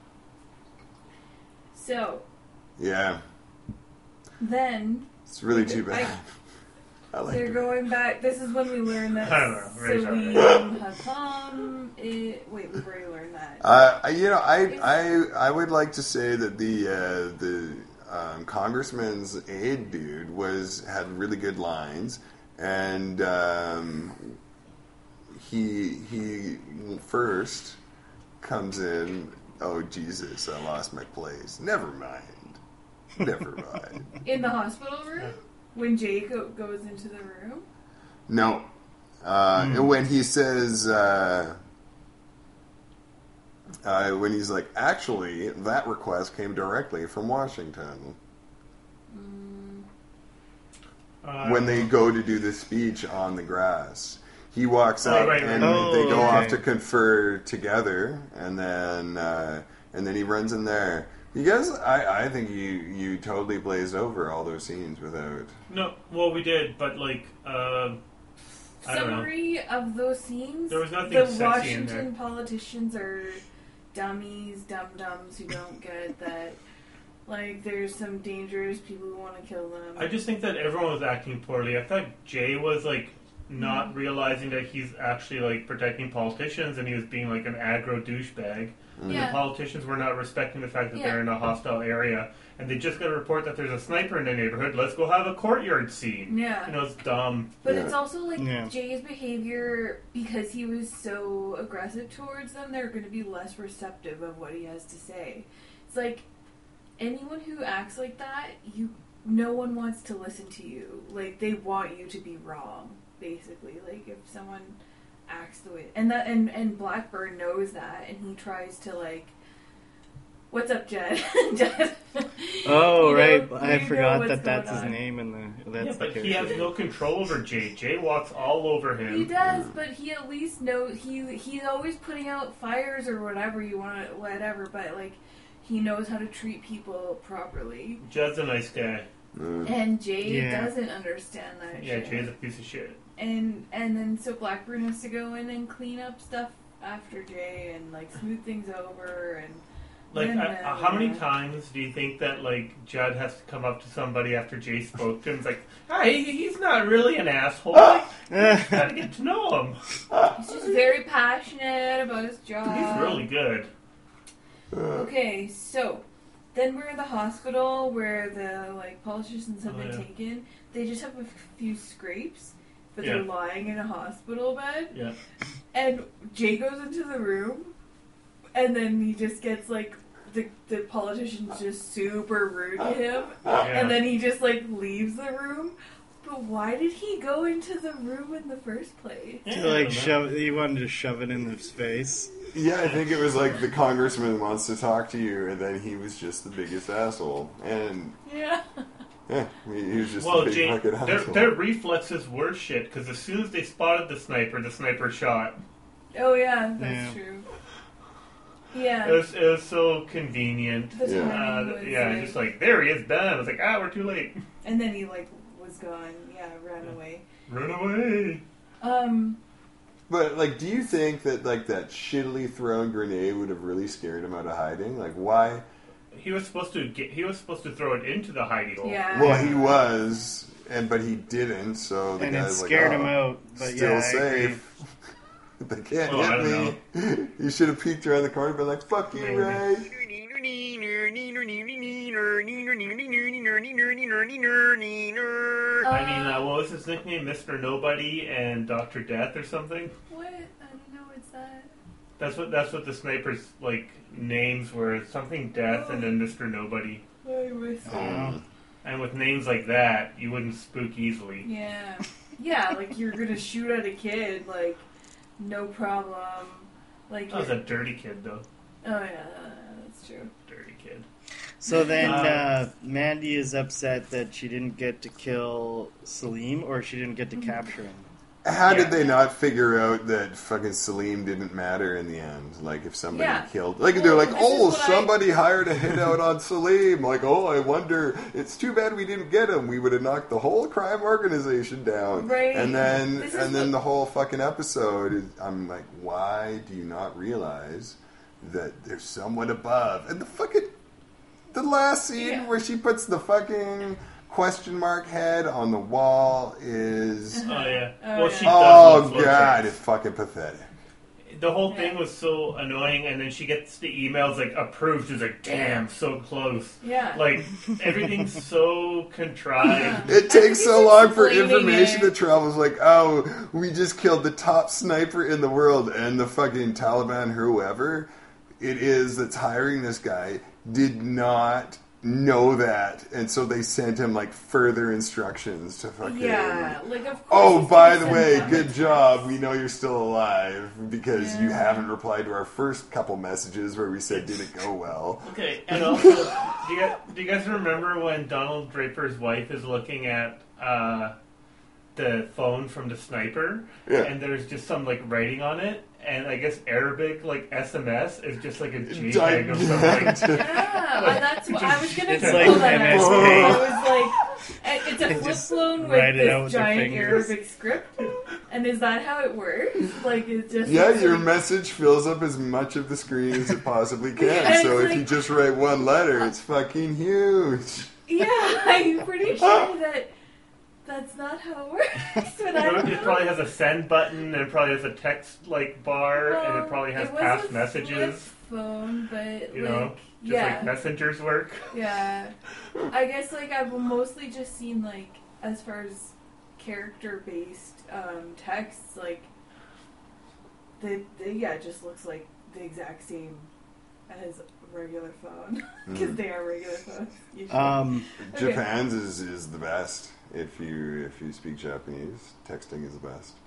So, yeah, then... it's really too bad. I- I like They're it. going back... This is when we learn that I don't know, Ray's Salim alright. Hakam... It, wait, we've already learned that. Uh, I- you know, I, I I would like to say that the uh, the um, congressman's aide dude was had really good lines, and um, he he first comes in. Oh Jesus! I lost my place. Never mind. Never mind. In the hospital room? When Jay go, goes into the room? No. Uh, And when he says, uh, uh, when he's like, actually, that request came directly from Washington. Uh, When they go to do the speech on the grass, he walks Oh, up right, right. and Oh, they go okay. off to confer together, and then uh, and then he runs in there. You guys, I, I think you you totally blazed over all those scenes without. No, well, we did, but, like, uh, I don't know. Summary of those scenes. There was nothing The sexy in Washington there. politicians are dummies, dum-dums who don't get that, like, there's some dangerous people who want to kill them. I just think that everyone was acting poorly. I thought Jay was like not realizing that he's actually like protecting politicians, and he was being like an aggro douchebag. And Yeah. the politicians were not respecting the fact that Yeah. they're in a hostile area, and they just got a report that there's a sniper in the neighborhood. Let's go have a courtyard scene. Yeah. You know, it's dumb. But Yeah. it's also like Yeah. Jay's behavior, because he was so aggressive towards them, they're going to be less receptive of what he has to say. It's like anyone who acts like that, you no one wants to listen to you. Like they want you to be wrong, basically. Like if someone acts the way and that and and Blackburn knows that, and he tries to like, what's up, Jed? Jed. Oh, You know- right. you I know forgot what's that that's going his on. name in the. That's Yeah, the but he character. has no control over Jay. Jay walks all over him. He does, but he at least knows he he's always putting out fires or whatever you want to whatever. But like he knows how to treat people properly, Jed's a nice guy. and Jay Yeah. doesn't understand that. Yeah, shit. Jay's a piece of shit. and and then so Blackburn has to go in and clean up stuff after Jay and like smooth things over and. Like, then, uh, uh, how many times do you think that, like, Judd has to come up to somebody after Jay spoke to him? It's like, hey, he's not really an asshole. Like, gotta get to know him. He's just very passionate about his job. He's really good. Okay, so then we're in the hospital where the like politicians have Oh, been yeah. taken. They just have a few scrapes, but Yeah. they're lying in a hospital bed. Yeah. And Jay goes into the room, and then he just gets like the the politician's just super rude to him, Yeah. and then he just like leaves the room. But why did he go into the room in the first place? To like shove, he wanted to shove it in his face. Yeah, I think it was like the congressman wants to talk to you, and then he was just the biggest asshole. And Yeah. yeah, he, he was just Well, a big Jay, fucking their, asshole. their reflexes were shit because as soon as they spotted the sniper, the sniper shot. Oh yeah, that's Yeah. true. Yeah. It was it was so convenient. The Uh, timing was yeah, like- just like there he is, done. I was like, ah, we're too late. And then he like was gone. Yeah, ran away. Run away. Um. But like, do you think that like that shittily thrown grenade would have really scared him out of hiding? Like, why? He was supposed to get. He was supposed to throw it into the hidey hole. Yeah. Well, he was, and but he didn't. So the And it guy's scared like, him oh, out, but still yeah, I safe. They can't Oh, I hit don't me. You should have peeked around the corner, and been like, "Fuck you, Maybe. Ray." I mean, uh, what was his nickname? Mister Nobody and Doctor Death or something? What? I don't know what's that. That's what that's what the snipers like names were. Something Death and then Mister Nobody. I missed it. And with names like that, you wouldn't spook easily. Yeah. Yeah, like you're gonna shoot at a kid, like no problem. Like That was a you're- dirty kid, though. Oh yeah, that's true. Dirty kid. So then Um, uh, Mandy is upset that she didn't get to kill Salim, or she didn't get to capture him. How Yeah. did they not figure out that fucking Salim didn't matter in the end? Like, if somebody Yeah. killed... Like, Well, they're like, this oh, is what I- somebody hired a hit out on Salim. Like, oh, I wonder... It's too bad we didn't get him. We would have knocked the whole crime organization down. Right. And then This is and then what- the whole fucking episode, is, I'm like, why do you not realize that there's someone above? And the fucking... The last scene where she puts the fucking... question mark head on the wall is... Oh yeah. Oh, well, she Oh, does look God, flowcharts. it's fucking pathetic. The whole thing was so annoying, and then she gets the emails like approved. She's like, "Damn, so close." Yeah. Like everything's so contrived. It takes so long for explaining information it. to travel. It's like, oh, we just killed the top sniper in the world, and the fucking Taliban, whoever it is that's hiring this guy, did not know that, and so they sent him like further instructions to fucking. Yeah, like of course. Oh, he's by gonna the send way, them. good job. We know you're still alive because you Yeah. haven't replied to our first couple messages where we said did it go well. Okay, and also, do you, guys, do you guys remember when Donald Draper's wife is looking at uh, the phone from the sniper, Yeah. and there's just some like writing on it, and I guess Arabic like S M S is just like a JPEG of Gigantic. something. Yeah, I- that's what I was gonna It's pull like that M out. S I Paint. was like, it's a They flip just phone write with it out this with their giant fingers. Arabic script, and is that how it works? Like it's just Yeah, it's your like- message fills up as much of the screen as it possibly can. And So it's if you like- just write one letter, it's fucking huge. Yeah, I'm pretty sure that that's not how it works. But I don't It know. probably has a send button, and it probably has a text like bar, and Well, it probably has it was past a messages. flip phone, but You like, know, just yeah, like messengers work. yeah. I guess like I've mostly just seen like as far as character-based um, texts, like they, they yeah, it just looks like the exact same as a regular phone because Mhm. they are regular phones. usually. Um, Okay. Japan's is, is the best. If you if you speak Japanese, texting is the best.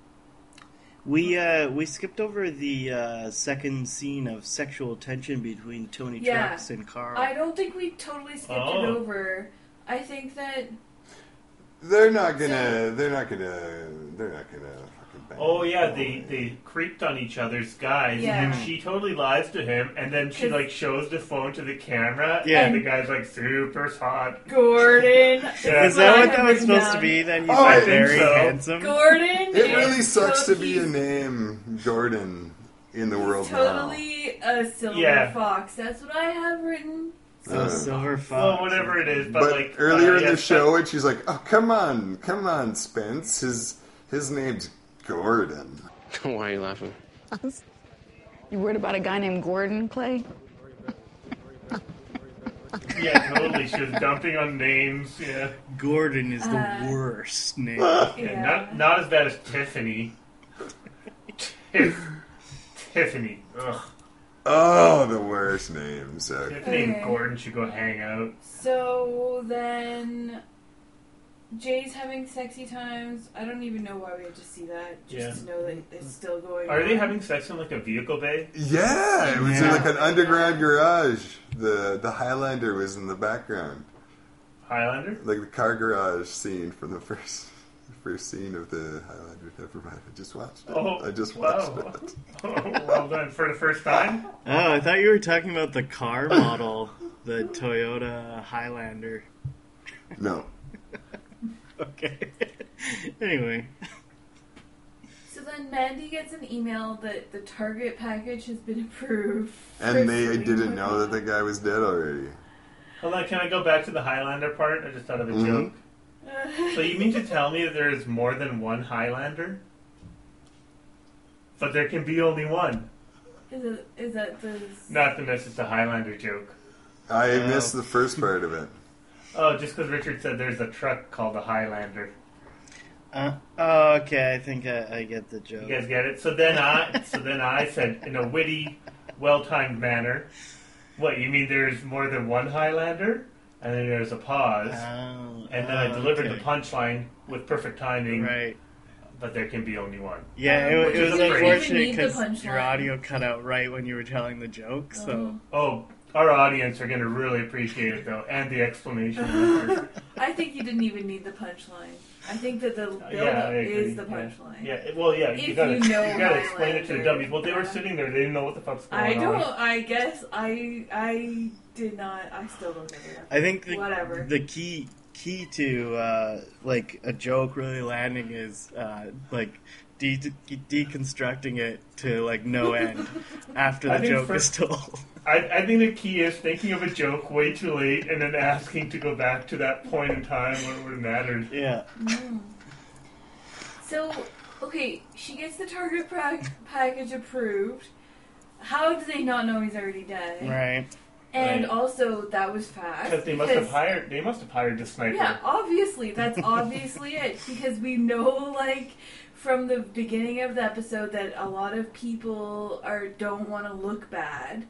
We uh, we skipped over the uh, second scene of sexual tension between Tony Yeah. Trucks and Carl. I don't think we totally skipped it Oh. over. I think that They're not gonna. They're not gonna. They're not gonna fucking bang. Oh yeah, they they creeped on each other's guys, Yeah. and then she totally lies to him, and then she 'Cause- like shows the phone to the camera, Yeah. and the guy's like super hot. Gordon. Yeah. Is that I what have that was written supposed to down. be? That he's Oh, I like think very so. handsome. Gordon. It is really sucks so to be a name, Gordon, in the world Totally a silver Yeah. fox. That's what I have written. So Uh, Silver Fox. Well, whatever it is, now. but, But like earlier uh, in yeah, the show, and she's like, "Oh, come on, come on, Spence. His his name's Gordon." Why are you laughing? You worried about a guy named Gordon, Clay? Yeah, totally. She was dumping on names. Yeah. Gordon is the Uh, worst name. Yeah, Yeah. not not as bad as Tiffany. Tiff, Tiffany. Ugh. Oh, the worst names. Okay. Tiffany Okay. and Gordon should go hang out. So then, Jay's having sexy times. I don't even know why we had to see that. Just Yeah. to know that it's still going Are on. they having sex in like a vehicle bay? Yeah, it was in Yeah. like an underground garage. The the Highlander was in the background, Highlander? like the car garage scene from the first the first scene of the Highlander. Never mind, I just watched it. Oh, I just wow. watched it. Oh, well done for the first time. Oh, I thought you were talking about the car model, the Toyota Highlander. No, Okay. Anyway. So then Mandy gets an email that the Target package has been approved. and they didn't know that the guy was dead already. Hold on, can I go back to the Highlander part? I just thought of a Mhm. joke. So you mean to tell me that there is more than one Highlander? But there can be only one. Is, it, is that the... Not that that's just a Highlander joke. I Oh. missed the first part of it. Oh, just because Richard said there's a truck called a Highlander. Uh, oh, okay. I think I, I get the joke. You guys get it? So then I, so then I said in a witty, well-timed manner, "What, you mean there's more than one Highlander?" And then there's a pause, Oh, and then I oh, delivered okay. the punchline with perfect timing. Right. But there can be only one. Yeah, Um, it, which it was is even unfortunate need the because punchline. your audio cut out right when you were telling the joke. So Oh, our audience are going to really appreciate it though, and the explanation. I think you didn't even need the punchline. I think that the build-up Yeah, I agree. is the Yeah. punchline. Yeah, it- well, yeah, you If gotta, you know you gotta explain it to the Highlander, dummies. Well, they were yeah. sitting there; they didn't know what the fuck's going I on. don't. I guess I. I did not. I still don't get it. I think the, Whatever. the key key to uh, like a joke really landing is uh, like de- de- deconstructing it to like no end after I the think joke for- is told. I, I think the key is thinking of a joke way too late and then asking to go back to that point in time when it would have mattered. Yeah. Mm. So, okay, she gets the Target pra- package approved. How do they not know he's already dead? Right. And Right. also, that was fast. Because they must have hired. They must have hired the sniper. Yeah, obviously. That's obviously it. Because we know, like, from the beginning of the episode that a lot of people are don't want to look bad.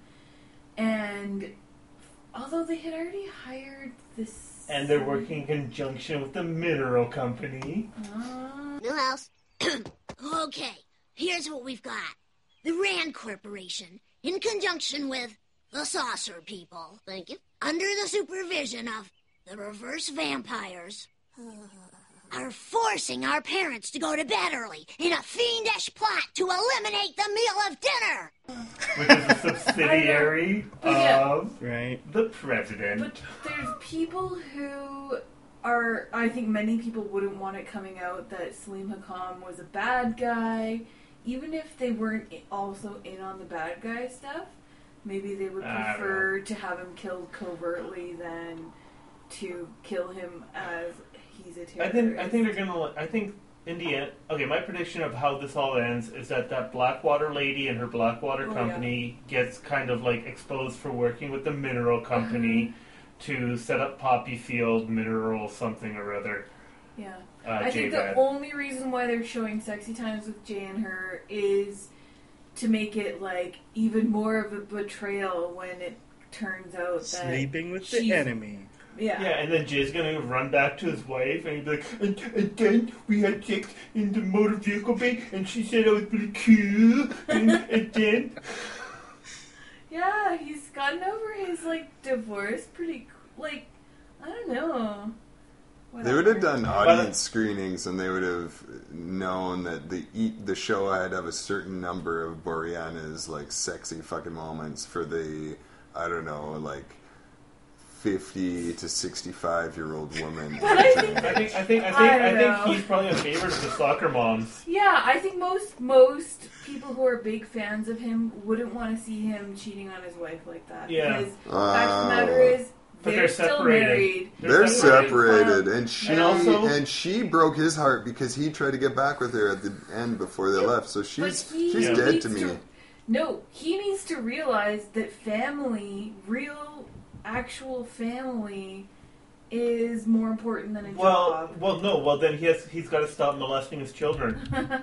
And although they had already hired this... And they're working in conjunction with the mineral company. Uh, Millhouse. Okay, here's what we've got. The Rand Corporation, in conjunction with the Saucer People. Thank you. Under the supervision of the Reverse Vampires, are forcing our parents to go to bed early in a fiendish plot to eliminate the meal of dinner. Which is a subsidiary Yeah. of right. the president. But there's people who are, I think many people wouldn't want it coming out that Salim Hakam was a bad guy, even if they weren't i- also in on the bad guy stuff. Maybe they would I don't prefer to have him killed covertly than to kill him as he's a terrorist. I think I think they're gonna. I think in the end, okay. My prediction of how this all ends is that that Blackwater lady and her Blackwater Oh, company gets kind of like exposed for working with the mineral company to set up Poppy Field Mineral something or other. Yeah. Uh, I think J-Bad. the only reason why they're showing sexy times with Jay and her is to make it like even more of a betrayal when it turns out that Sleeping with the she's- enemy. Yeah. Yeah, and then Jay's gonna run back to his wife and he'd be like, and, and then we had sex in the motor vehicle bay, and she said I was pretty cool, and, and then Yeah, he's gotten over his like divorce pretty like I don't know. They would have done But- audience screenings, and they would have known that the eat the show had to have a certain number of Boreanaz's like sexy fucking moments for the I don't know like fifty to sixty-five year old woman. But I think- I think I think I think I I, don't think know. he's probably a favorite of the soccer moms. Yeah, I think most most people who are big fans of him wouldn't want to see him cheating on his wife like that. Yeah. Because the fact of the matter Oh. is But they're, they're still separated. married. They're separated. separated, and she And also- and she broke his heart because he tried to get back with her at the end before they left. So she's But he she's Yeah. dead needs to me. No, he needs to realize that family, real actual family is more important than a Well, job. well, no. Well, then he has. He's got to stop molesting his children.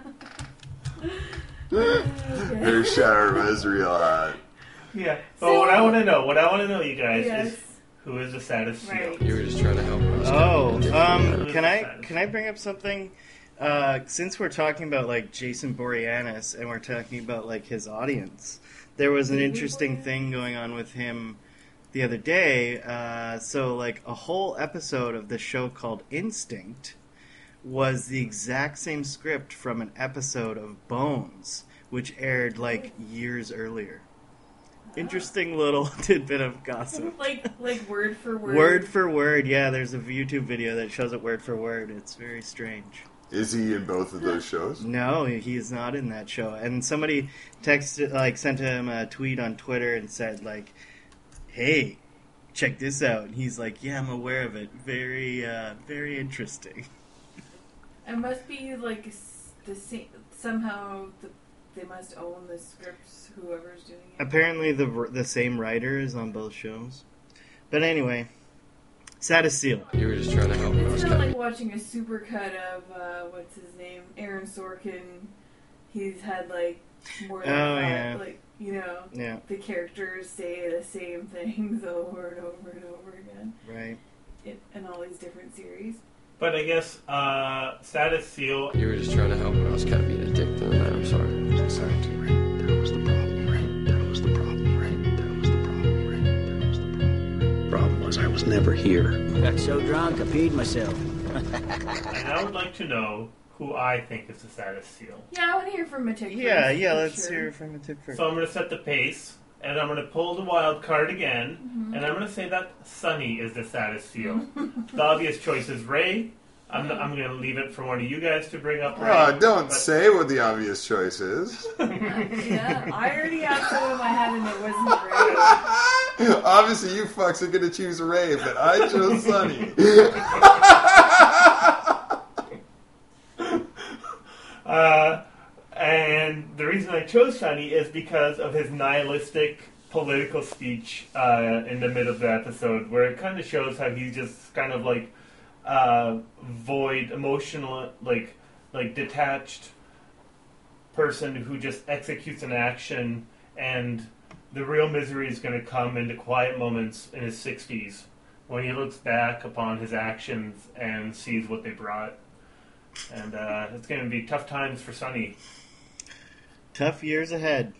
Their shower was real hot. Yeah. But So- what I want to know, what I want to know, you guys, Yes. is who is the saddest seal? Right. You were just trying to help. I was Oh, kinda um, ridiculous. can I can I bring up something? Uh, since we're talking about like Jason Boreanaz and we're talking about like his audience, there was an interesting thing going on with him the other day. Uh, so like a whole episode of the show called Instinct was the exact same script from an episode of Bones, which aired like years earlier. Interesting little tidbit of gossip. like like word for word. Word for word, yeah. There's a YouTube video that shows it word for word. It's very strange. Is he in both of those shows? No, he is not in that show. And somebody texted, like, sent him a tweet on Twitter and said, like, "Hey, check this out." And he's like, "Yeah, I'm aware of it. Very, uh, very interesting." It must be like s- the same. Somehow the, they must own the scripts. Whoever's doing it. Apparently, the the same writer is on both shows. But anyway, saddest seal. You were just trying to help. I was It's kinda- kind of like watching a supercut of uh, what's his name, Aaron Sorkin. He's had like more than Oh, five, yeah. like you know, Yeah. the characters say the same things over and over and over again, Right. in, in all these different series. But I guess uh, saddest seal. You were just trying to help. I was kind of being a dick to him. I'm sorry. Society, right? That was the problem, right? That was the problem, right? That was the problem, right? That was the problem, right? Problem was I was never here. Got so drunk I peed myself. And I would like to know who I think is the saddest seal. Yeah, I want to hear from Matic. Yeah, first, yeah, for let's sure. hear from a tip first. So I'm going to set the pace, and I'm going to pull the wild card again, Mm-hmm. and I'm going to say that Sunny is the saddest seal. The obvious choice is Ray. I'm, not, I'm going to leave it for one of you guys to bring up Ray. Oh, don't but- say what the obvious choice is. Yeah, I already had some in my head and it wasn't great. Obviously, you fucks are gonna choose Ray, but I chose Sunny. Uh, and the reason I chose Sunny is because of his nihilistic political speech uh, in the middle of the episode, where it kind of shows how he's just kind of like uh, void, emotional, like like detached person who just executes an action, and the real misery is going to come in the quiet moments in his sixties when he looks back upon his actions and sees what they brought. And uh, it's going to be tough times for Sunny. Tough years ahead.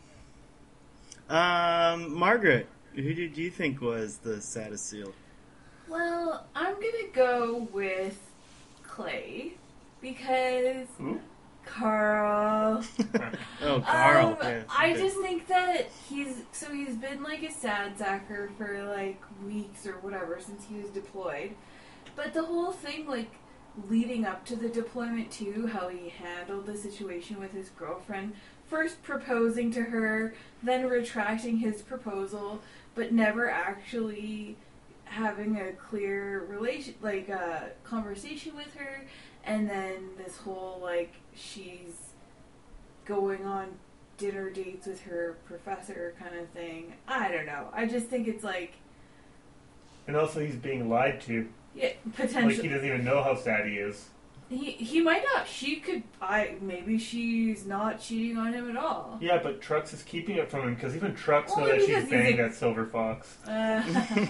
Um, Margaret, who did you think was the saddest seal? Well, I'm gonna go with Clay because Who? Carl. Oh, Carl. Um, yeah, I okay. just think that he's so he's been like a sad sacker for like weeks or whatever since he was deployed. But the whole thing, like leading up to the deployment too, how he handled the situation with his girlfriend, first proposing to her, then retracting his proposal, but never actually having a clear relation, like uh, conversation with her, and then this whole like she's going on dinner dates with her professor kind of thing. I don't know. I just think it's like, And also, he's being lied to. yeah, Like, potentially. he doesn't even know how sad he is. He he might not. She could. I maybe she's not cheating on him at all. Yeah, but Trux is keeping it from him because even Trux know Only that because she's he's banging a- that silver fox. Uh,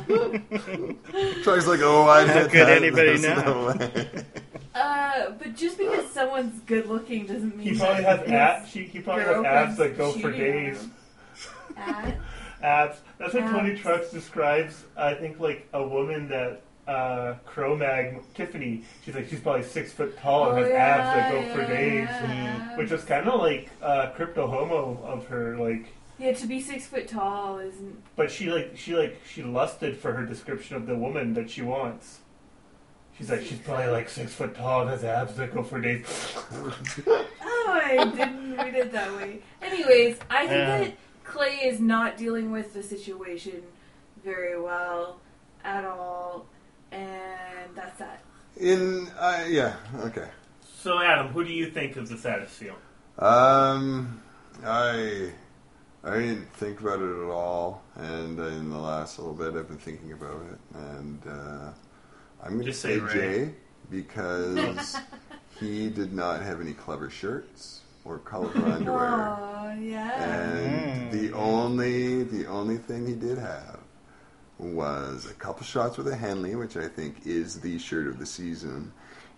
Try's like, oh, I How did could that. anybody There's know? no way. uh, but just because someone's good looking doesn't mean He probably that has his abs. She, he probably has abs girlfriend's that go for cheating on days. him. Abs? Abs. That's what Tony Abs. Trux describes. I think like a woman that uh, Cro-Mag Tiffany. She's like she's probably six foot tall and Oh, has yeah, abs that go for yeah, days, yeah. which was kind of like uh, crypto homo of her. Like, Yeah, to be six foot tall isn't. but she like she like she lusted for her description of the woman that she wants. She's like she's probably like six foot tall and has abs that go for days. Oh, I didn't read it that way. Anyways, I think Yeah. that Clay is not dealing with the situation very well at all, and that's that. In, uh, yeah, okay. So Adam, who do you think is the saddest seal? Um, I, I didn't think about it at all, and in the last little bit, I've been thinking about it, and uh, I'm going to Just say say Ray. Jay because he did not have any clever shirts or colorful underwear, Aw, yeah. and the only the only thing he did have was a couple shots with a Henley, which I think is the shirt of the season,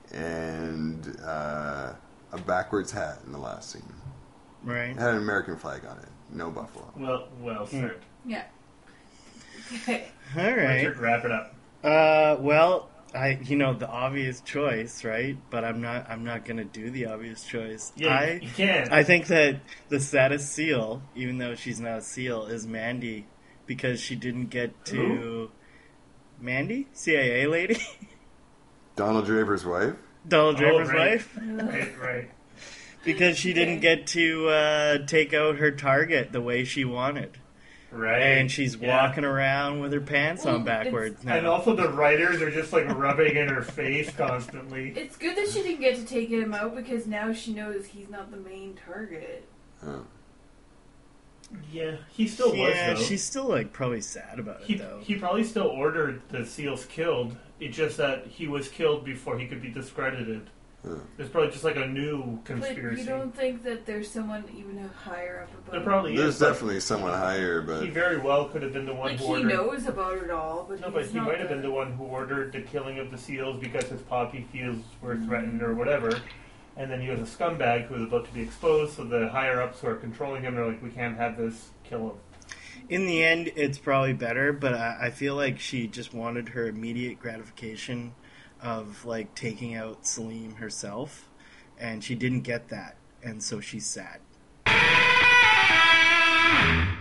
and uh, a backwards hat in the last scene. Right. It had an American flag on it. No buffalo. Well, well said. Yeah. All right. Richard, wrap it up. Uh, well, I you know the obvious choice, right? But I'm not. I'm not gonna do the obvious choice. Yeah, I, you can. I think that the saddest seal, even though she's not a seal, is Mandy because she didn't get to Who? Mandy, C I A lady, Donald Draper's wife. Donald Oh, Draper's right. wife, Right, right. because she didn't get to uh, take out her target the way she wanted. Right. And she's Yeah. walking around with her pants Well, on backwards now. And also the writers are just like rubbing in her face constantly. It's good that she didn't get to take him out because now she knows he's not the main target. Oh. Yeah, he still yeah, was though. she's still like probably sad about He, it though. he probably still ordered the seals killed. It's just that he was killed before he could be discredited. Huh. There's probably just like a new But conspiracy. you don't think that there's someone even higher up above? There probably There's is. but definitely someone higher, but He very well could have been the one Like who he ordered. knows about it all, but No, he's but he not might have the... been the one who ordered the killing of the seals because his poppy feels were threatened or whatever. And then he was a scumbag who was about to be exposed, so the higher ups who are controlling him are like, we can't have this, kill him. In the end, it's probably better, but I, I feel like she just wanted her immediate gratification of like taking out Salim herself, and she didn't get that, and so she's sad.